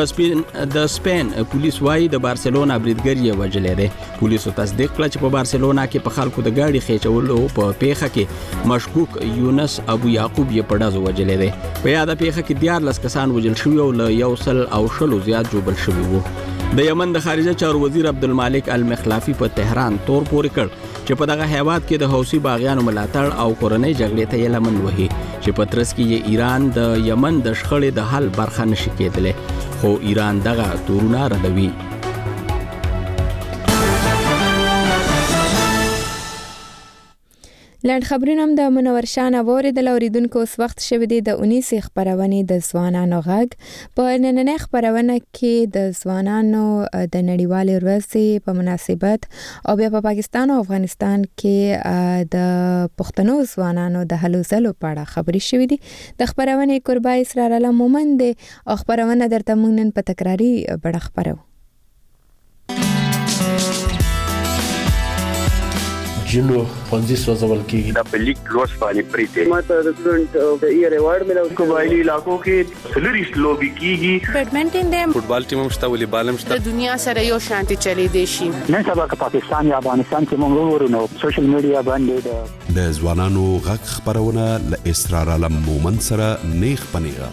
سپین پولیس وايي د بارسلونا بریدګر یې وژلې ده. پولیسو تصدیق کړ چې په بارسلونا کې په خلکو د گاډي خېچولو په پیښه کې مشکوک یونس ابو یعقوب یې په ډزو وژلې ده. په یاده پیښه کې 14 کسان وژل شوي او له 100 زیات جوړل شوي وو. د یمن د خارجه چارو وزیر عبدالمالک المخلافي په تهران تور پورې کړ چې په دغه هیواد کې د حوثي باغیانو ملاتړ او کورنۍ جګړې ته یې لمن وهي چې په ترڅ کې ایران د یمن د شخړې د حل برخه نشي کېدلی، خو ایران دغه تورونه ردوي. لاند خبرونه هم د منور شانه اوریدل. اوریدونکو اوس وخت شوی دی د 19 خبرونه د ځوانانو غږ. په نننۍ خبرونه کې د ځوانانو د نړیوالې ورځې په مناسبت او بیا په پاکستان او افغانستان کې د پښتنو ځوانانو د هلو ځلو په اړه خبرې شوې دي. د خبرونه قربا اسرار الله مومن دی او خبرونه درته موږ نن په تکراری بڑا خبرو. جنو پنځه سوځول کېږي د لیګ لوس باندې پریته ماته د سټوډنټ ایئر ایوارډ ملو قبایلی علاقو کې سلریس لوبي کیږي. بیډمنټن د فوټبال ټیم مشته ولې بالم شته. د دنیا سره یو شانتي چلی دی شي. نن سبا که پاکستان یا افغانستان کې موږ ورونو سوشل میډیا باندې د ځوانانو غږ خبرونه ل اسرار علم مومن سره نیخ پنیغه.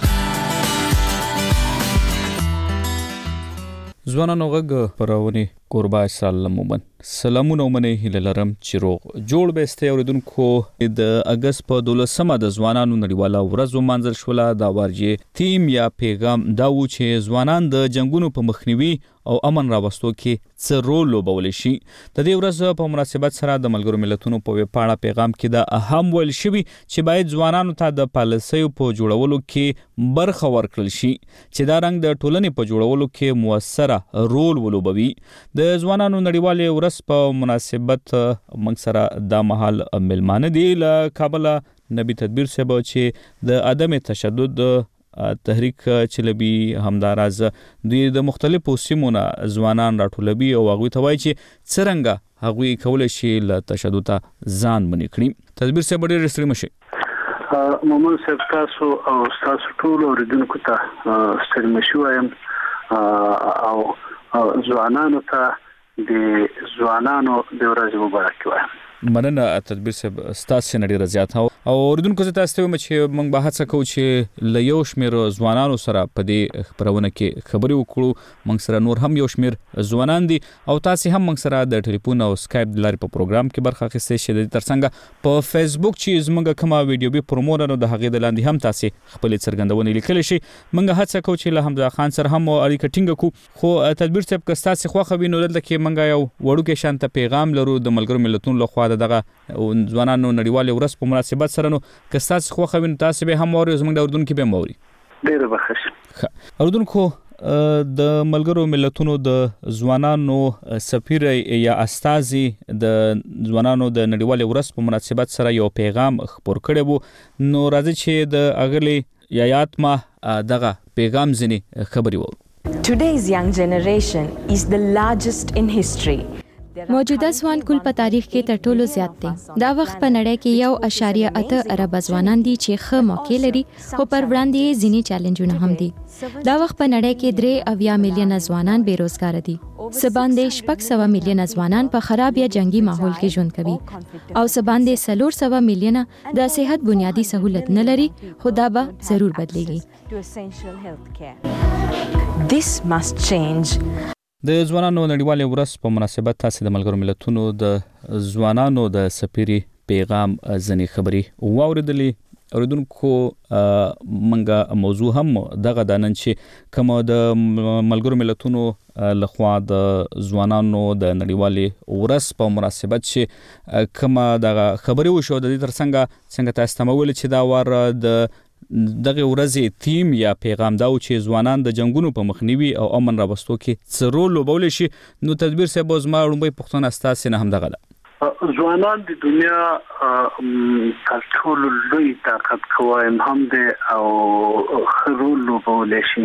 ځوانانو غږ خبرونه قربا اسرار علم مومن. سلامونه ومنه هیله لرم چې روغ جوړ به استي. اوریدونکو د اگست په 12مه د ځوانانو نړیواله ورځ ومانځل شوله. دا ورجه تیم یا پیغام دا و چې ځوانان د جنگونو په مخنیوي او امن راوستو کې څه رول لوبولی شي. د دې ورځ په مناسبت سره د ملګرو ملتونو په ویبپاڼه پیغام کې دا اهم ویل شوی چې باید ځوانانو ته د پالیسیو په جوړولو کې برخه ورکړل شي چې دا رنګ د ټولنې په جوړولو کې موثره رول ولوبوي. د ځوانانو نړیواله ورځ په مناسبت موږ سره دا مهال ملمانه دی له کابل نبی تدبیر صاحب چې د عدم تشدد تحریک چلبي همداراز دوی د مختلفو سیمونو ځوانان راټولوي او هغه ته وایي چې څرنګه هغه کولای شي له تشدد ځان منې کړي. تدبیر صاحب ډېر ستړي مشه. مومن صاحب تاسو او تاسو ټول اوریدونکو ته ستړي مشه وایم او ځوانانو ته د ځوانانو د ورځې مبارکي وایم. مننه تدبیر صاحب ستاسو نړۍ رضایت او اوریدونکو ته تاسو ته چې موږ به هڅه کوو چې له یو شمیر ځوانانو سره په دې خبرونه کې خبرې وکړو. موږ سره نور هم یو شمیر ځوانان دي او تاسو هم موږ سره د ټلیفون او سکایپ د لارې په پروګرام کې برخه اخیستئ شئ. د ترڅنګ په فیسبوک چې زموږ کومه ویډیو به پروموټر د هغې د لاندې هم تاسو خپل څرګندونه لیکلی شئ. موږ هڅه کوو چې له حمزه خان سره هم اړیکه ټینګه کړو. خو تدبیر صاحب که تاسو خوښه وي نو دلته کې موږ یو وړوکی شانته پیغام لرو د ملګرو ملتونو لخوا دغه ځوانانو نړیواله ورځ په مناسبت سره. نو که تاسو خوښه وي نو تاسو به هم اورئ، زموږ د اردن کې به موري. ډېر بخښ. اوردونکو د ملګرو ملتونو د ځوانانو سفیر یا استازي د ځوانانو د نړیوال ورځ په مناسبت سره یو پیغام خپور کړی وو. نو راځي چې د اغلی یاتما دغه پیغام ځنی خبري وو. Today's young generation is the largest in history. موجوده ځوان کل په تاریخ کې تر ټولو زیات دي. دا وخت په نړۍ کې 1.8 ارب ځوانان دي چې ښه موقع لري، خو پر وړاندې ځینې چیلنجونه هم دي. دا وخت په نړۍ کې 3 میلیونه ځوانان بیروزګار دي. سباندې 600 میلیونه ځوانان په خراب یا جنگي ماحول کې ژوند کوي او سباندې 400 میلیونه د صحت بنیادی سہولت نه لري، خو دا به ضرور بدليږي. This must change. د ځوانانو نړیوال ورځ په مناسبت تاسو د ملګرو ملتونو د ځوانانو د سفیر پیغام ځنی خبري واوریدلې. اوریدونکو منګه موضوع هم دغه دانن چې کوم د ملګرو ملتونو لخوا د ځوانانو د نړیوال ورځ په مناسبت چې کوم دغه خبري وشو د دې ترڅنګ تاسو تمول چې دا ور د دغه ورځې تیم یا پیغام دا چې ځوانان د جنگونو په مخنیوي او امن راوستو کې څه رول لوبول شي. نو تدبیر صاحب زما وړاندې پښتون استاد نه هم دغه ده. ځوانان د دنیا تر ټولو لوی طاقت قوایم هم ده او رول لوبول شي،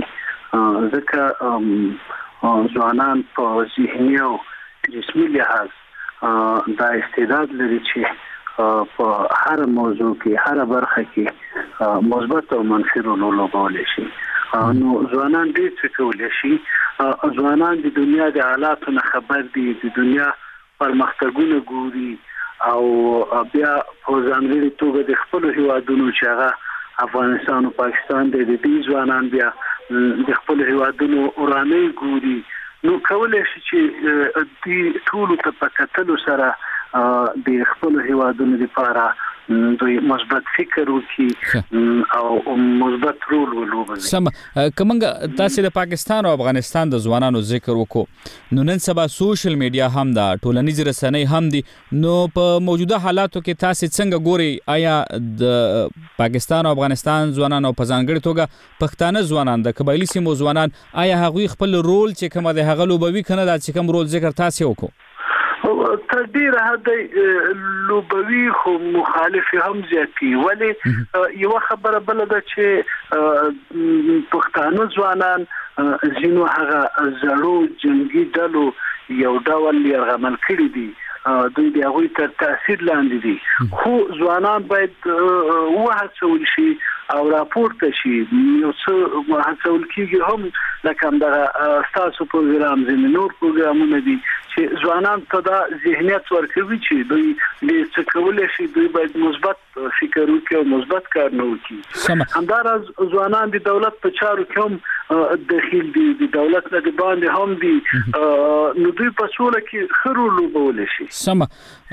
ځکه ځوانان په ذهني او جسمي لحاظ دا استعداد لري چې په هر موضوع کې هر برخه کې مثبت او منفي رول لوبول شي. نو ځوانان دې څه کولای شي؟ ځوانان د دنیا د حالاتو نه خبر دي، د دنیا پرمختګونه ګوري او بیا په ځانګړي توګه د خپل هیوادونو چې هغه افغانستان او پاکستان د دې ځوانان بیا د خپل هیوادونو اورانه ګوري. نو کولای شي چې د ټول ته په کتلو سره د خپل هیوادونو لپاره دوی مثبت فکر وکړي او مثبت رول ولوبوي. سم کومنګ تاسو د پاکستان او افغانستان د ځوانانو ذکر وکړو، نو نن سبا سوشل میډیا هم دا ټولنیز رسنۍ هم دي. نو په موجوده حالاتو کې تاسو څنګه ګوري؟ آیا د پاکستان او افغانستان ځوانانو په ځانګړي توګه پښتانه ځوانان د قبایلی سیمو ځوانان آیا هغوی خپل رول چې کومه د هغه لوبوي کنه دا چې کوم رول ذکر تاسو وکړو؟ تدبیر هدا لوبوي خو مخالف هم زیاتی، ولی یو خبره بل ده چې پښتانه ځوانان زینو هغه زړو جنگي ډلو یو ډول یرغمل کړی دي، دوی د هغوی تر تاثیر لاندې دي. خو ځوانان باید وهڅول شي او راپورته شي. یو څه هڅول کېږي هم لکه همدغه ستاسو پروګرام ځینې نور پروګرامونه دي چې ځوانان ته دا ذهنیت ورکوي چې دوی د څه کولی شي، دوی باید مثبت فکر وکړي او مثبت کار نه وکړي. همداراز ځوانان د دولت په چارو کې هم دخیل دي، د دولت نه د باندې هم دي، نو دوی په سوله کې ښه رول لوبولی شي. سمه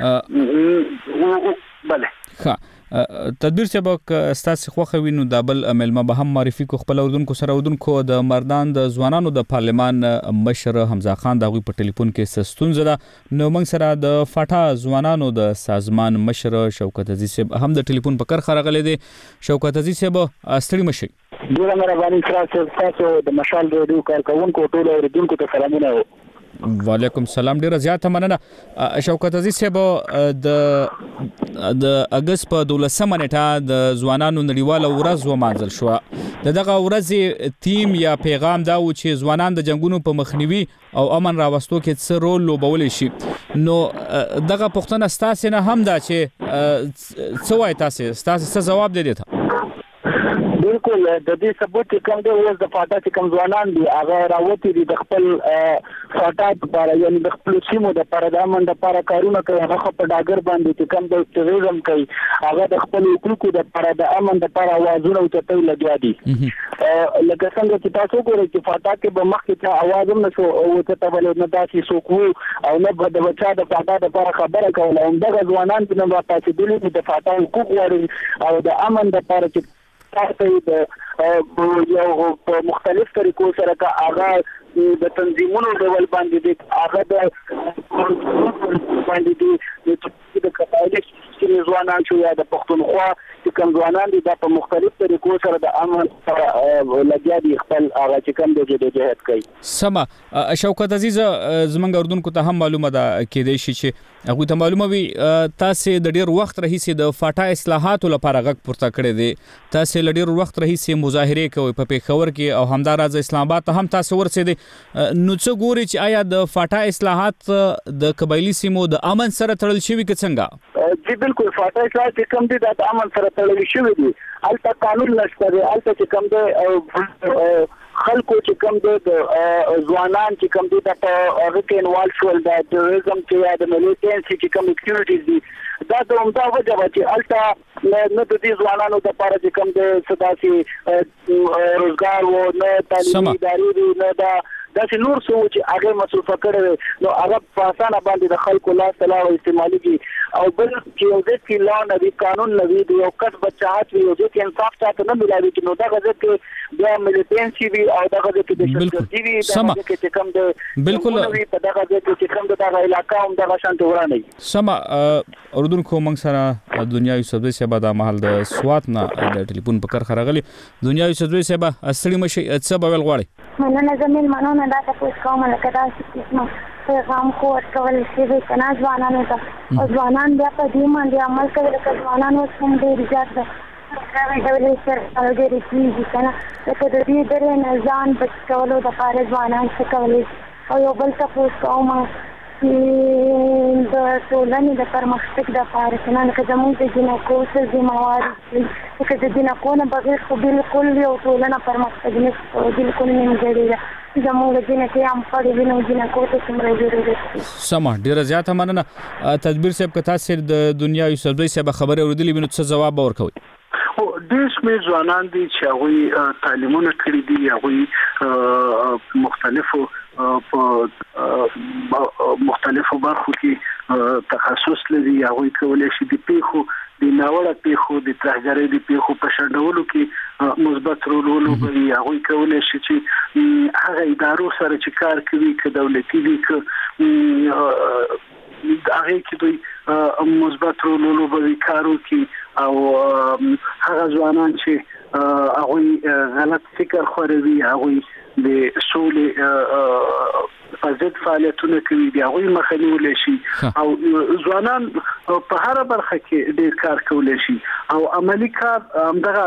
بله ښه تدبیر صاحب ستاسو خوخه وینو د بل ملما به هم معرفي کو خپل اردوونکو سره اردوونکو د مردان د ځوانانو د پارلمان مشر حمزه خان د غوي په ټلیفون کې سستون زده. نو موږ سره د فاټا ځوانانو د سازمان مشر شوکت عزیز صاحب هم د ټلیفون په کار خرغلې دي. شوکت عزیز صاحب ستړي مشي. ډیره مهرباني تاسو د مشال ریډیو کارکونکو ټول اردوونکو ته سلامونه. وعلیکم السلام. ډیره زیاته مننه شوکت عزیز صاحب. د اگست په 12 نیټه د ځوانانو نړیواله ورځ ومانځل شو. دغه ورځ تیم یا پیغام دا و چې ځوانان د جنگونو په مخنیوي او امن راوستو کې څه رول لوبول شي. نو دغه پښتنه ستاسو نه هم دا چې څه وای تاسو څه جواب دی ته؟ بالکل د دې ثبوت کوم دی اوس د فاټا چې کوم ځوانان دي هغه راوتی دي د خپل فاټا لپاره، یعنی د خپل سیمو د لپاره د امن لپاره کارونه کوي. هغه په ډاګر باندې چې کوم د تروریزم کوي هغه د خپل حقوقو لپاره د امن لپاره आवाजونه اوچتوي لګیا دي. لکه څنګه چې تاسو ګورئ چې فاټا کې به مخکې ته आवाज هم نشو اوچتول، نه داسې څوک او نه د بچا د فاټا لپاره خبره کوله. همدغه ځوانان چې نن راپاسېدلي دي د فاټا حقوق غواړي او د امن لپاره چې تاسو د یو په مختلف طریقو سره کا هغه د تنظیمونو ډول باندې د هغه د باندې دي د قبایلی چې ځوانان شو یا د پښتونخوا چې کوم ځوانان دي د په مختلف طریقو سره د امن لګیا دي خپل هغه چې کوم د جهاد کوي. سما شوکت عزیز زمونږ اردوونکو ته هم معلومه ده کېدای شي چې هغه ته معلومه وي تاسو د ډیر وخت راهیسې د فاټا اصلاحاتو لپاره غږ پورته کړی دی. تاسو د ډیر وخت راهیسې مظاهره کوي په پیښور کې او همداراز اسلام آباد ته هم تاسو ورسېدي. نو څه ګوري چې آیا د فاټا اصلاحات د قبایلی سیمو د امن سره تړل شوی که څنګه؟ جی بالکل فاټا اصلاحات کوم دي د امن سره تړل شوی دي. البته قانون نشته دی. البته چې کوم دی خلکو چې کوم د ځوانان چې کوم د هغه کې انوالو شول د ټیرریزم کې د ملیټنسي چې کوم اکټیویټیز دي دا د عمده وجه چې البته نه د دې ځوانانو د لپاره چې کوم د سداسي روزګار و نه تعلیمي ادارې نه دا چې نور څه چې هغه مصرفه کړي نو هغه په اسانه باندې د خلکو لاس ته لاړ استعمالي او بل چې یو ځکه کې لا نوی قانون نوی دی او کټ بچاهت وي او چې انصاف چاته نه ملایوي چې نو دا غزه کې بیا ملیټنسي وي او دا غزه کې د شرکتي وي دا غزه کې کوم د بالکل په دا غزه کې کوم د علاقې هم د شانت ورانه سما اردوونکو موږ سره دنیا یوسفزی صاحب د محل د سوات نه د ټلیفون په کار خراغلی. دنیا یوسفزی صاحب اصلي مشي څه بول غواړي؟ مننه زمين مننه دا تاسو کوم لکه دا چې پیغام خو ورکول شي کنه ځوانانو ته او ځوانان بیا په دې باندې عمل کوي لکه ځوانانو څنګه ډېر زیات دا ډول سره ډېر کیږي کنه لکه د دې درې نه ځان بچ کولو د لپاره ځوانان څه کوي او یو بل تاسو کوم چې د ټولنې د پرمختګ د لپاره کنه لکه زموږ د جنکو څه ذمہواری چې د جنکو نه بغیر خو بالکل یو ټولنه پرمختګ نه بالکل نه جوړیږي. زموږ جنکې هم پړې وینو جنکو ته څومره ضروري ده. سما ډیره زیاته مننه. تدبیر صاحب که تاسو د دنیا یوسفزی صاحب خبره اوریدلې وینو څه جواب ورکوي؟ او د شمیر ځوانان دي چې هغه تعلیمونه کړی دي هغه مختلفو برخو کې تخصص لري هغه کولای شي د پیښو د ناوړه پیښو د ترهګرۍ د پیښو په شندولو کې مثبت رول ولوبوي. هغه کولای شي چې هغه ادارو سره چې کار کوي که دولتي دي که هغه کې دوی مثبت رول ولوبوي کارو کې او هغه ځوانان چې هغه غلط فکر خوروي هغه د سولې فزید فعالیتونه کوي دی هغه مخنیول شي او ځوانان په هر برخه کې ډیر کار کولای شي او عملی کار همدغه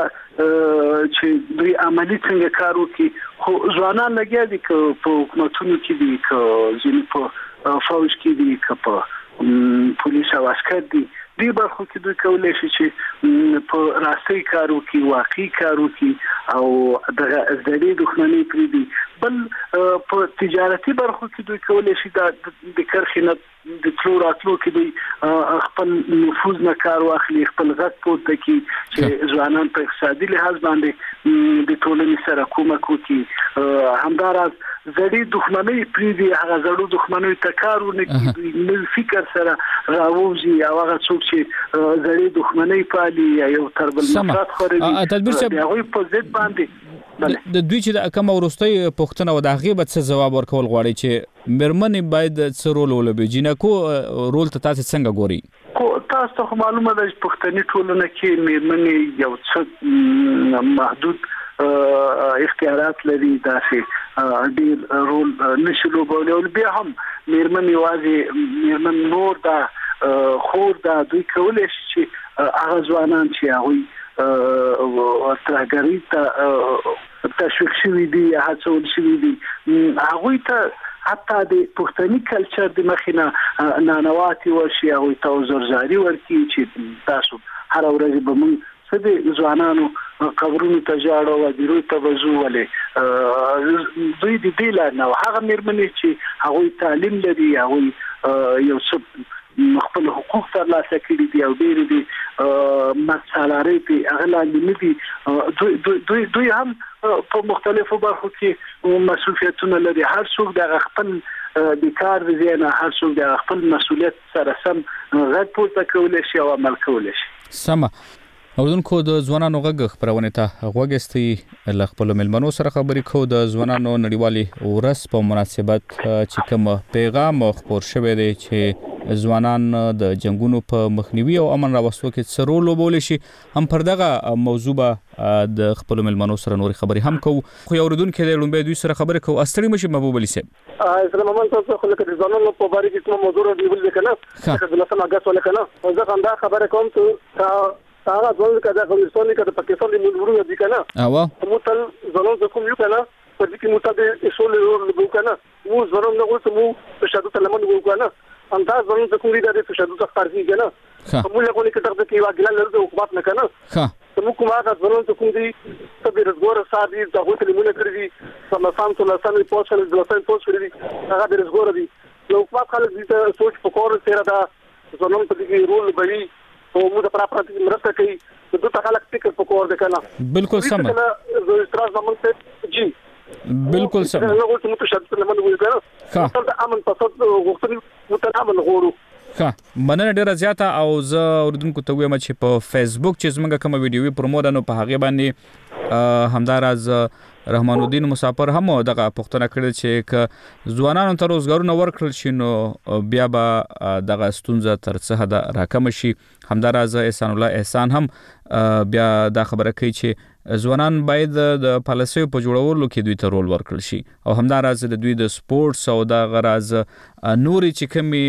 چې دوی عملی څنګه کار وکړي خو ځوانان لګیا دي چې په حکومتونو کې دي چې ځینې په فوج کې دي چې په پولیس او عسکر دي دی برخو کې دوی کولای شي چې په راستي کارو کې واقعي کارو کې او د زړې دښمنۍ پرې دي. بل په تجارتي برخو کې دوی کولای شي د کرخینه د تلو راتلو کې دوی خپل نفوذ نه کار واخلي خپل غږ پورته کړي چې ځوانان په اقتصادي لحاظ باندې د ټولنې سره کومک وکړي. همداراز زړې دښمنۍ پرې دي هغه زړو دښمنۍ ته کار ونه کړي نو فکر سره راوځي او هغه څوک چې زړې دښمنۍ پالي یو تربل مفاد خوري تدبیر صاحب هغه په ضد باندې د دوی چې د کوم ورستۍ پښتنه و د هغه به څه جواب ورکول غواړي چې مرمنې باید څه رول ولوبي جنکو رول ته تاسو څنګه ګوري؟ خو تاسو ته معلومه ده چې پښتني ټولنه کې مرمنې یو څه محدود اختیارات لري داسې ډیر رول نشي لوبولی او بیا هم مرمن یوازې مرمن نور دا خور دا دوی کولای شي چې هغه ځوانان چې هغه ترهګرۍ ته تشویق شوي دي هڅول شوي دي هغوی ته حتی د پښتني کلچر د مخینه نانواتي ورشي هغوی ته زرزاري ورکړي چې تاسو هر ورځ به موږ څه د ځوانانو قبرونو ته ژاړو وزیرو ته وځو ولې دوی د دې لار نه هغه مېرمنې چې هغوی تعلیم لري هغوی یو څه خپل حقوق ترلاسه کړي دي او ډېر دي مسالاري په اغلب نه دي دوی هم په مختلفو برخو کې مسؤلیتونه لري. هر څوک د خپل د کار د زیانه هر څوک د خپل مسؤلیت سره سم غږ پورته کولای شي او عمل کولای شي. سم اوردونکو د ځوانانو غږ خبرونه ته غوږستي ل خپل ملمنو سره خبرې کو د ځوانانو نړیوالي ورځ په مناسبت چې کوم پیغام خبر شوی دی چې ځوانان د جنگونو په مخنیوي او امن راوستلو کې څه رول لوبولی شي هم پر دغه موضوع د خپل ملمنو سره نور خبرې هم کوو خو یو اوردونکو د لومبه دوی سره خبرې کوو استړي مشي محبوب علي صاحب اسلام من تاسو خو لکه د ځوانانو په باره کې کوم موضوع دی کنه چې د لسم اگست ولکنه او زه هم دا خبره کوم ته هغه ځول کده افغانستان کې د پاکستان د ملګرو دي کنه مو تل ځلون د کوم یو کنه په دې کې مو ته د اصول ورو کنه مو ځلون نه غوښته مو تشدد لمن وو کنه ان دا ځلون د کوم لري د تشدد څخه کنه مو له کومه کې تر دې کې واګل لري او حکومت نه کنه مو کومه دا ځلون د کوم دي ته د رزګور صاحب د هوټل مونږ کړی دي سمسان ته لسان پوسټ کړی د لسان پوسټ کړی دي هغه د رزګور دي نو حکومت خلک دې سوچ پکور سره دا ځلون په دې رول بوي او موږ د پراپرتی مرسته کوي د دوه خلک فکر پکور ده کنه بالکل سم زه اعتراض زمون ته جی بالکل سم نو غوښتم چې تشدد لمن وي کنه ټول د امن پسند غوښتل متنامن غوړو ښه مننه ډیره زیاته او زه اوردونکو ته وایم چې په فیسبوک چې زمونږ کوم ویډیو پرومو ده نو په هغه باندې همداراز رحمان الدین مسافر هم دغه پښتنه کړی چې ک ځوانانو ته روزګارونه ورکړل شي نو بیا به دغه ستونزه تر څه حد راکم شي همداراز احسان الله احسان هم بیا دا خبره کوي چې ځوانان باید د پالیسیو په جوړولو کې دوی ته رول ورکړل شي او همداراز د دوی د سپورتس او د غراز نوري چې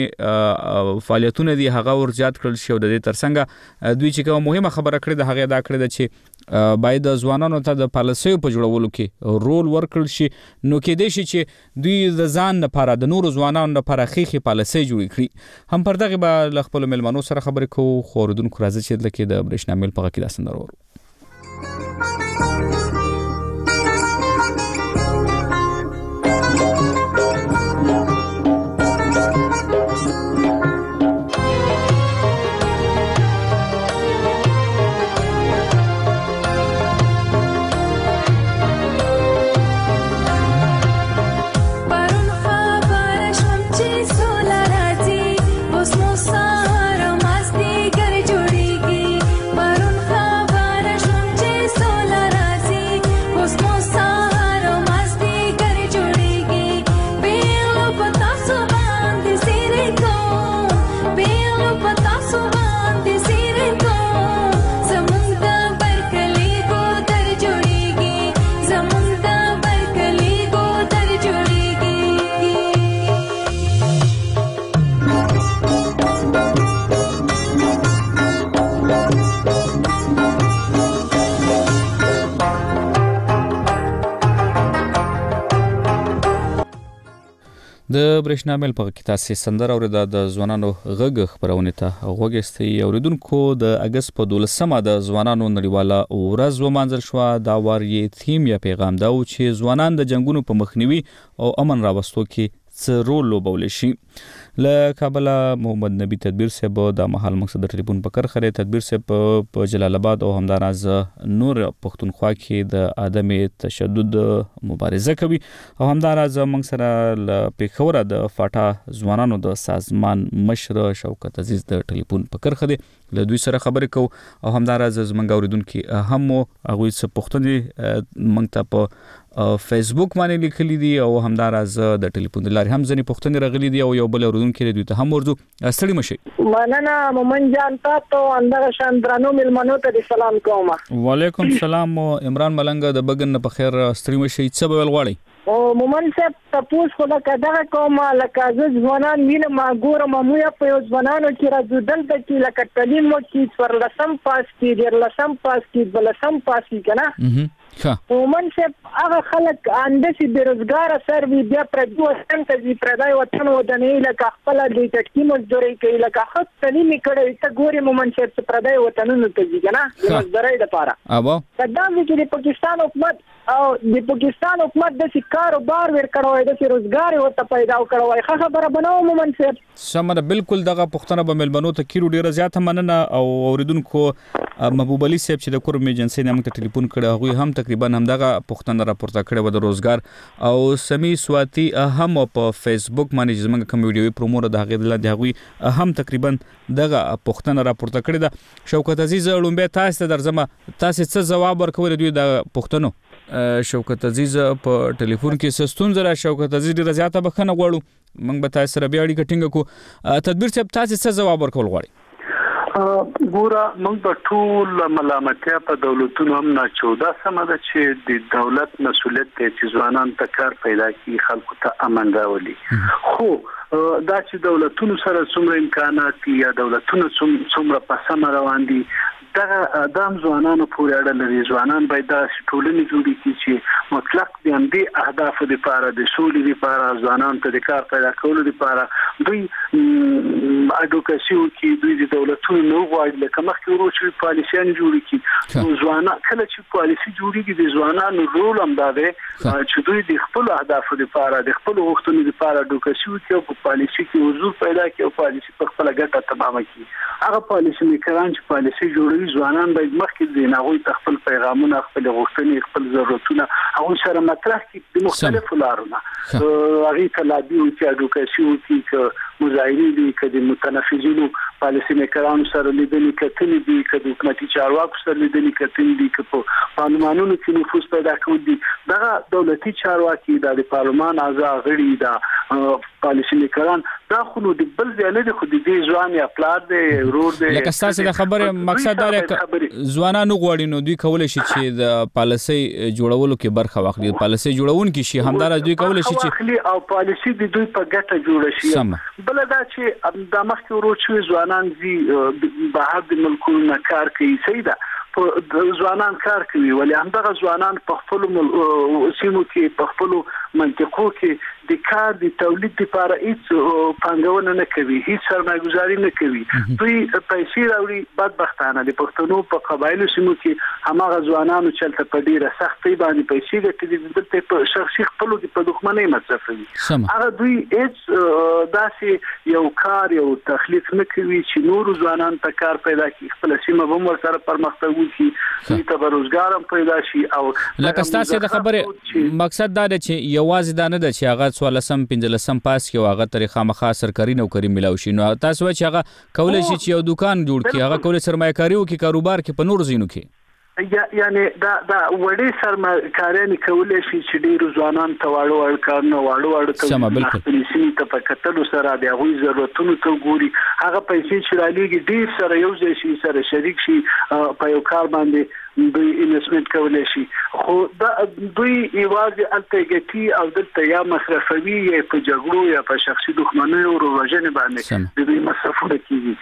کومي فعالیتونه دي هغه ور زیات کړل شي او د دې ترڅنګ دوی چې کومه مهمه خبره کړې ده هغه دا کړې ده چې باید ځوانانو ته د پالیسیو په جوړولو کې رول ورکړل شي نو کې دې شي چې دوی د ځان لپاره د نورو ځوانانو لپاره خېخي پالیسي جوړ کړي هم پر دغه به خپل ملمنو سره خبرې کوو خو اوردونکو راځي چې لکه د برېښنا میل په کې داسندر ورو د برېښنا میل په کې تاسو سندر اوریدا د ځوانانو غږ خبرونه ته غوږستي اوریدونکو د اگست په 12مه د ځوانانو نړیواله ورځ ومانځل شو دا واري تیم یا پیغام دا و چې ځوانان د جنگونو په مخنیوي او امن راوستلو کې څه رول لوبولی شي له کابل محمد نبی تدبیر صاحب د محل مقصد ټلیفون په کرخره تدبیر صاحب په جلال آباد او همداراز نور پښتونخوا کې د عدم تشدد مبارزه کوي او همداراز موږ سره ل پیښور د فاټا ځوانانو د سازمان مشر شوکت عزیز د ټلیفون په کرخره له دوی سره خبرې کوو او همداراز زمونږ اوریدونکو هم هغه څه پښتني موږ ته په فیسبوک باندې لیکلي دي او همداراز د ټلیفون لارې هم ځنې پښتني راغلي دي او یو بل اوریدونکو دوی ته هم ورځو ستړي مشي مننه مومن جان تاسو اندغه شاندرانو ملمنو ته سلام کوم وعلیکم السلام عمران ملنګ د بګن په خیر ستړي مشي څه به غواړي او مومن صاحب تاسو خو دا کداغه کوم لکه ځوانان وینم ګورم مو یا په ځوانانو چې راځو دلته چې لکه تعلیم مو چې پر لسم پاس کې ډیر لسم پاس کې بل لسم پاس کې کنه مومن صاحب هغه خلک اندسي بیروزګار سر وی بیا پر دوه سم ته وی پردای وطن ودانې لکه خپل د تکي مزدوري کوي لکه خاص تعلیم کړي ته ګوري مومن صاحب پردای وطنونو ته ځي کنه د مزدوري لپاره اوبه دا چې د پاکستان حکومت او د پاکستان حکومت د کاروبار ور کړوي د روزګار او ته پیدا کړوي خبره بنو مومن صاحب سمره بالکل دغه پښتنه به ملمنو ته کیرو ډیره زیاته مننه او اوریدونکو محبوب علي صاحب چې د کورم ایجنسی نامه ته ټلیفون کړ هغه هم تقریبا همدغه پښتنه راپورته کړې و د روزګار او سمي سواتی هم په فیسبوک باندې زموږ کوم ویډیو پروموټ د هغه د هغه هم تقریبا دغه پښتنه راپورته کړې ده. شوکت عزیز لومبه تاسو ته درځم تاسو څه جواب ورکول دوی د پښتنو؟ شوکت عزیز په ټلیفون کې سستون زرا شوکت عزیز ډیر زیاته بخنه غواړو موږ به تاسو سره بیا اړیکه ټینګ کو. تدبیر صاحب تاسو څه جواب ورکول غواړئ؟ ګوره موږ په ټول ملامتیا په دولتونو هم نه چو دا سم ده چې د دولت مسؤلیت دی چې ځوانان ته کار پیدا کړي خلکو ته امن راولي خو دا چې دولتونو سره څومره امکانات دي یا دولتونو څومره په سم روان دي دا ادم ځوانانو پورې اړه لري. ځوانان باید د ټولنې جوړې کړي چې مطلق د همدې اهداف لپاره د سولې لپاره ځوانان ته د کار پیدا کولو لپاره دوی اډوکاسي وکړي دوی د دولتونو نو غواړي لکه مخکې ورو پالیسیان جوړ کړي نو ځوانان کله چې پالیسي جوړیږي د ځوانانو رول هم دا دی چې دوی د خپل اهداف لپاره د خپل غوښتنو لپاره اډوکاسي وکړي او په پالیسي کې حضور پیدا کړي او پالیسي په خپل ګټه تمام کړي. هغه پالیسي میکران چې پالیسي جوړوي ځوانان باید مخکې د ناغوي خپل پیغامونه خپل غوښتنې خپل ضرورتونه هغه سره مطرح کړي د مختلفو لارونو هغه کلابي او چې اډوکاسي وکړي چې مظاهرې دي کدي متنفذینو پالیسي میکرانو سره لیدنې کتنې دي کدي حکومتي چارواکو سره لیدنې کتنې دي چې په پارلمانونو کې نفوذ پیدا کول دي دا دولتي چارواکي د پارلمان اعضا غړي دا پالیسي میکران دا خو نو د بل ځای نه خو د دې ځوان یا پلار دی ورور دی لکه تاسو د خبره مقصد دا ځوانانو غواړي نو دوی کولای شي چې د پالیسي جوړولو کې برخه واخلي پالیسي جوړون کې شي همدار دوی کولای شي چې او پالیسي د دوی په ګټه جوړ شي بل دا چې د مخکې ورو چې ځوانان دي بهر د ملکونو نه کار کوي سیده ځوانان کار کوي ولې همدغه ځوانان په خپل سیمو کې په خپل منطقو کې د کار د تولید لپاره هیڅ پانګونه نه کوي هیڅ سرمایه‌ګذاري نه کوي دوی پیسې راوړي بدبختانه د پښتنو په قبایلو سیمو کې هماغه ځوانانو چې په ډیره سختۍ باندې پیسې ګټي د په شخصي خپل د دښمنۍ مصرفوي هغه دوی هیڅ داسې یو کار یو تخلیق نه کوي چې نور ځوانان ته کار پیدا کړي خپل سیمه هم ورسره پرمختګ وکړي چې ته روزګار هم پیدا شي او لکه تاسو د خبره مقصد دا دی چې یوازې دا نه ده چې هغه 15 پاس کې هغه طریقه مخه سرکاري نوکری ملاوي شي نو تاسو چې هغه کولای شي چې یو دکان جوړ کړي هغه کولای سرمایه‌کاري وکړي کاروبار کې په نور زینو کې یعنی دا وړي سرمایه‌کاري کولای شي چې ډیر ځوانان ته واړو کارونه واړو ته پولیسي ته په کتلو سره د هغوی ضرورتونو ته ګوري هغه پیسې چې رالیږي ډیر سره یو ځای شي سره شریک شي په یو کار باندې دوی انویسټمنت کولای شي خو دا دوی یوازې الټیګټي او دلته یا مصرفوي یا په جګړو یا په شخصي دښمنۍ او روزنه باندې دوی مصرفونه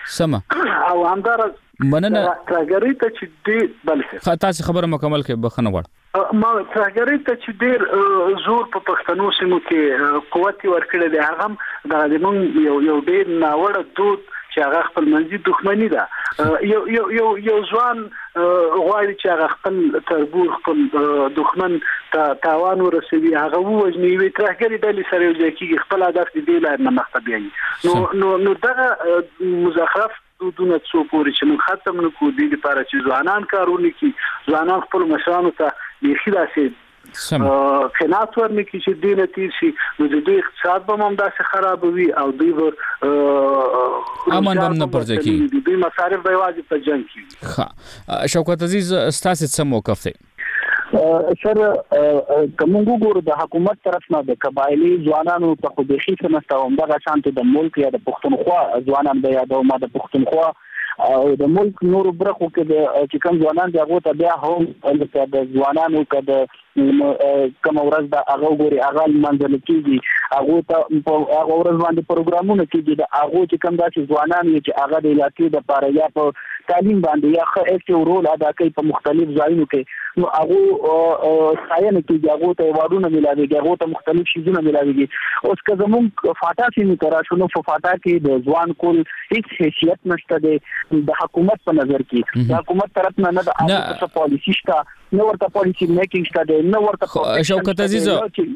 کوي او همدار مننه ترګری ته چې دې بلکې تاسو خبره مکمل کې بخنه وړ ما ترګری ته چې ډیر زور په پښتنو سیمو کې قوت ورکړي دی هغه د موږ یو ډیر ناوړه دود چې هغه خپل منځي دښمنی ده یو ځوان غواړي چې هغه خپل تربور خپل دښمن ته تاوان ورسوي هغه وژني وي ترګری د سره یو ځکه خپل هدف دې لار نه مخبيي نو دا مزخرف دونه څو پورې چې موږ ختم نه کوو د لپاره چې ځوانان کارونه کوي ځوانان خپل مشرانو ته یخي داسې خنات ورنکي چې دې نتیجه شي نو د دوی اقتصاد به هم داسې خرابوي او دوی به امن هم نه پرځي دوی مصارف به واجب په جنگ کوي. ښه شوکت عزیز ستاسو څه موقف دی؟ سر کومو ګورو د حکومت طرف نه د قبایلی ځوانانو په خوشي سمسته هم د شانته د ملک یا د پښتونخوا ځوانان د یادو ما د پښتونخوا او د ملک نور برخو کې د چې کوم ځوانان د هغه ته بیا هم د ځوانانو کده کوم ورځ د هغه ګوري هغه منځل کېږي هغه ته په هغه ورځ باندې پروګرامونه کېږي د هغه چې کوم داسې ځوانان چې هغه د علاقې د پاره یا په تعلیم باندې یا ښه اکټیو رول ادا کوي په مختلف ځایونو کې نو هغه ساين کېږي هغه ته وادونه ملاويږي هغه ته مختلف شیزونه ملاويږي اوس که زموږ فاټا سیمه ترا شنو په فاټا کې د ځوان کول هیڅ حیثیت نشته د حکومت په نظر کې د حکومت طرف نه د پالیسي شته نو ورته پالیسي میکینګ شته نو ورته شوکت عزیز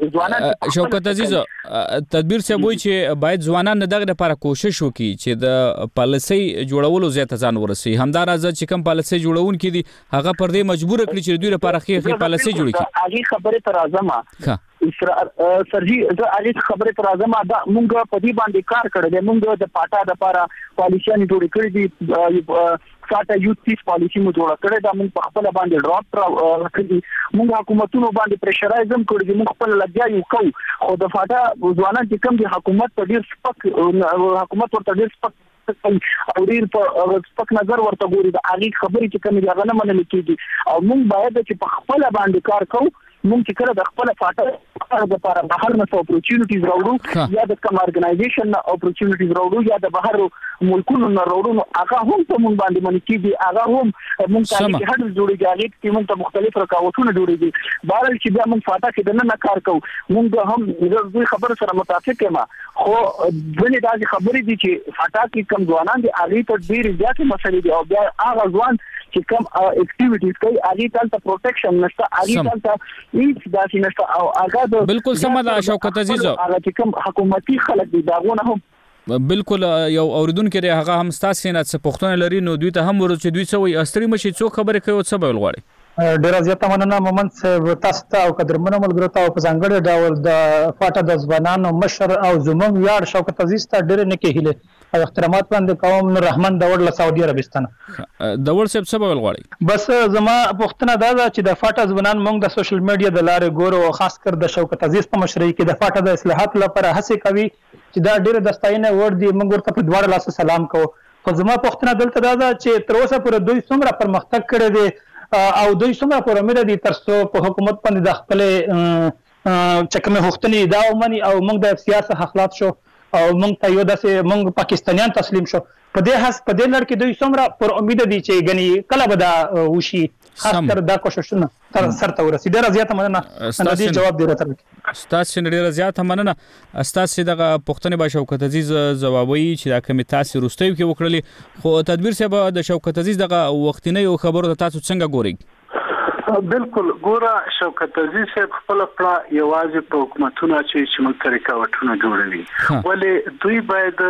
تدبیر څه وایي چې باید ځوانان دغه لپاره کوشش وکړي چې د پالیسي جوړولو زیات ځان ورسي. همدارازه چې کوم پالیسي جوړون کې دي هغه پر دې مجبور کړي چې دوی لپاره خې پالیسي جوړ کړي. هغه خبره تر اعظم سرجی زه اړیت خبره تر اعظم دا مونږ په دې باندې کار کړی دی. مونږ د پاټا د لپاره پالیسي جوړ کړې دي. ساته یوت پیس پالیسي مو جوړ کړی دا. مونږ په خپل باندې ډراپ کړی. مونږ حکومتونو باندې پریشرایزم کړی دي. مونږ خپل لګیا یو خو د فاټا ځوانان چې کوم دي حکومت په ډیر سپک ورته ډیر سپک او ډیر په سپک نظر ورته ګوري. د اړیت خبرې چې کوم دي هغه نه منل کېږي او مونږ باید چې په خپل باندې کار کوو. مونږ چې کله د خپل فاټا د لپاره بهر نه اپورچونټیز راوړو یا د کوم ارګنایزیشن نه اپورچونټیز راوړو یا د بهر ملکونو نه راوړو هغه هم په مونږ باندې منې کېږي. هغه هم مونږ ته کې هډ جوړيږي هغه کې مونږ ته مختلف رکاوټونه جوړيږي. بهر چې بیا مونږ فاټا کې نه کار کوو. مونږ هم د خبر سره متفق یم خو ځنې داسې خبرې دي چې فاټا کې کم ځوانان دي هغه ته ډېر زیات مسلې دي او بیا هغه ځوان چې کم اکټیویټیز کوي هغه ته پروټیکشن نشته هغه ته هیڅ داسې نشته او هغه بالکل سم ده. شوکت عزیز هغه چې کم حکومتي خلک دي داغونه هم بالکل یو اوریدونکو لري هغه هم ستاسو نه څه پښتون لري نو دوی ته هم ورته چې دوی څه وي استری مشي څوک خبره کوي او څه بول غواړي. ډیر زیاته مننه مومن صاحب تاسو ته او قدرمنو ملګرو ته په ځانګړي ډول د فاټا د ځوانانو مشر او زموږ یار شوکت عزیز ته ډیر نه کېهله او احترامات باندې کوم نور رحمان داوړ له سعودي عربستان. داوړ صاحب څه بول غواړي؟ بس زما پښتنه دا چې د فاټا ځوانان موږ د سوشل میډیا د لارې ګورو او خاص کر د شوکت عزیز په مشرۍ کې د فاټا د اصلاحات لپاره هڅه کوي چې دا ډیر دستاینه ور دي. موږ ورته په دواړه لاس سلام کوو. خو زما پښتنه دلته دا چې تر اوسه پورې دوی څومره پرمختګ کړی دی او دوی څومره پر امید دي ترڅو په حکومت باندې د خپل چکمه هوښتنې دا ومني او موږ د سیاست اخلاق شو او موږ ته یو داسې موږ پاکستانیان تسلیم شو. په دې لړ کې دوی څومره پر امید دي چې غني کله به دا وشي. خاص کر دا کوششونه تر سرته ورسي. ډیره زیاته مننه. اندازې جواب دی راته. ستاسو ډیره زیاته مننه. ستاسو دغه پښتنې با شوکت عزیز جوابوي چې دا کمی تاسو روستیو کې وکړلې خو تدبیر صاحب د شوکت عزیز دغه وختینه یو خبرو تاسو څنګه ګورئ؟ بالکل ګوره شوکت عزیز صاحب خپل پلا یوازې په حکومتونو چې موږ طریقاوټونه جوړوي ولې دوی باید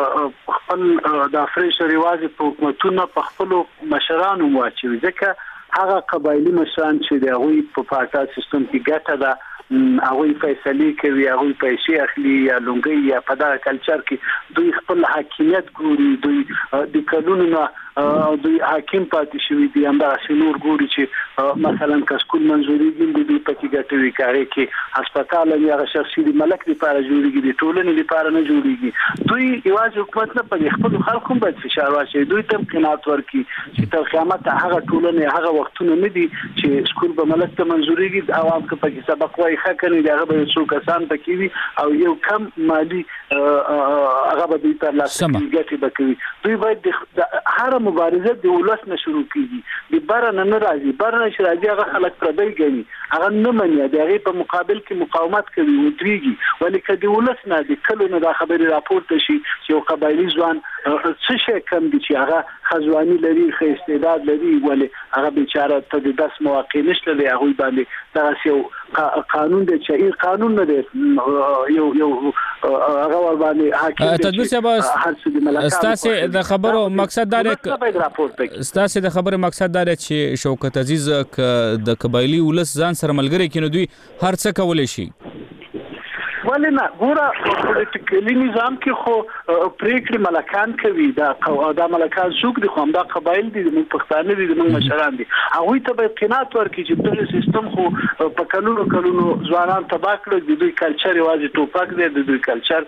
خپل د افریشر یوازې په حکومتونو په خپل مشرانو واچوي ځکه هغه قبایلی مشران چې د هغوی په پاټا سیستم کې ګټه ده هغوی فیصله کوي هغوی پیسې اخلي یا لونګي یا په دا کلچر کې دوی خپل حاکمیت ګوري دوی د قانونونو دوی حاکم پاتې شوی دي همدا نور ګوري چې مثلا کسکول منځوري دي دوی پکې ګټوي کاری کې هسپتال یا شخصي د ملک لپاره جوړیږي د ټولنې لپاره نه جوړیږي. دوی یوازې حکومت نه په خپل خلکو باندې فشار واچوي. دوی ته قناعت ورکړي چې تر قیامت هغه ټولنې هغه وختونه نه دي چې سکول په ملک ته منځوريږي عوام کې پکې سبق وایي خکنه دغه به څو کسان پکې وي او یو کم مالی هغه به دوی تر لاسه ګټي بکوي. دوی باید هر مبارزه د ولس نه شروع کیږي د بارنه نه راځي بارنه چې راځي هغه خلک پردی کوي هغه نه مني دغه په مقابل کې مقاومت کوي او دريږي ولیکه د ولس نه د کلو نه د خبري راپورته شي چې یو قبایلی ځوان څه شي کم دي چې هغه خزوانی لري خو استعداد لري ولې هغه بیچاره ته د داس مواقع نشته دی هغه باندې دا یو قانون دی چې قانون نه دی یو هغه ور باندې حاکم تدبیر صاحب استاسه د خبرو مقصد دا ستاسو د خبره مقصد دا چې شوکت عزیز د قبایلی ولس ځان سره ملګری کینو دوی هر څه کولای شي ولنه ګوره پولیټیکلی نظام کې خو پریکړې ملکان کوي دا ملکان څوک دي خو دا قبایل دي موږ پښتانه دي موږ مشران دي هغه ته به قناعت ورکړي چې په سیستم خو په کلونو ځوانان تبا کړل د دوی کلچر یوازې ټوپک دی د دوی کلچر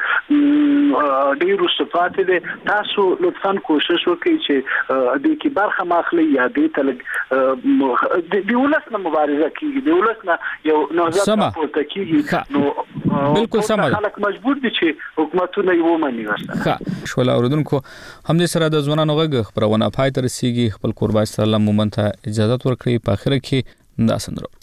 ډیر صفات دي تاسو لطفا کوشش وکړئ چې د کی برخه ماخلي یا د تلګ د ولس نه مبارزه کیږي د ولس نه یو نهضت پورته کیږي نو بالکل سم خلک مجبور دي چې حکومتونه یې ومني ورسره شول اوردونکو هم دې سره د ځوانانو غږ خبرونه پای تر رسیږي خپل قربان سلام مومن ته اجازه ورکړي په اخر کې دا سندرو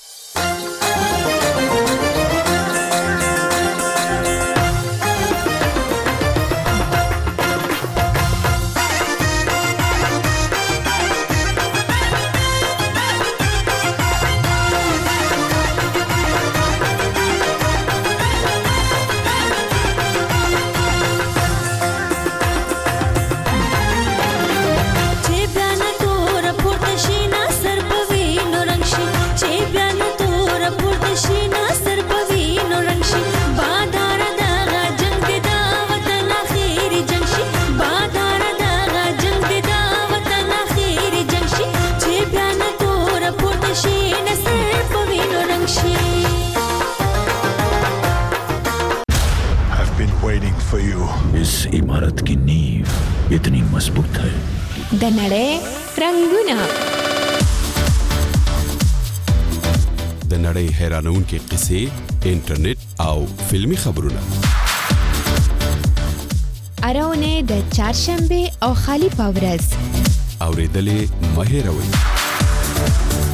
भारत की नींव इतनी मजबूत है। د نړۍ رنگونه د نړۍ حیرانونکې قصې، انټرنیټ او فلمی خبرونه اراونه د چهارشنبه او خالی پاورز اوریدلې مه هېروئ.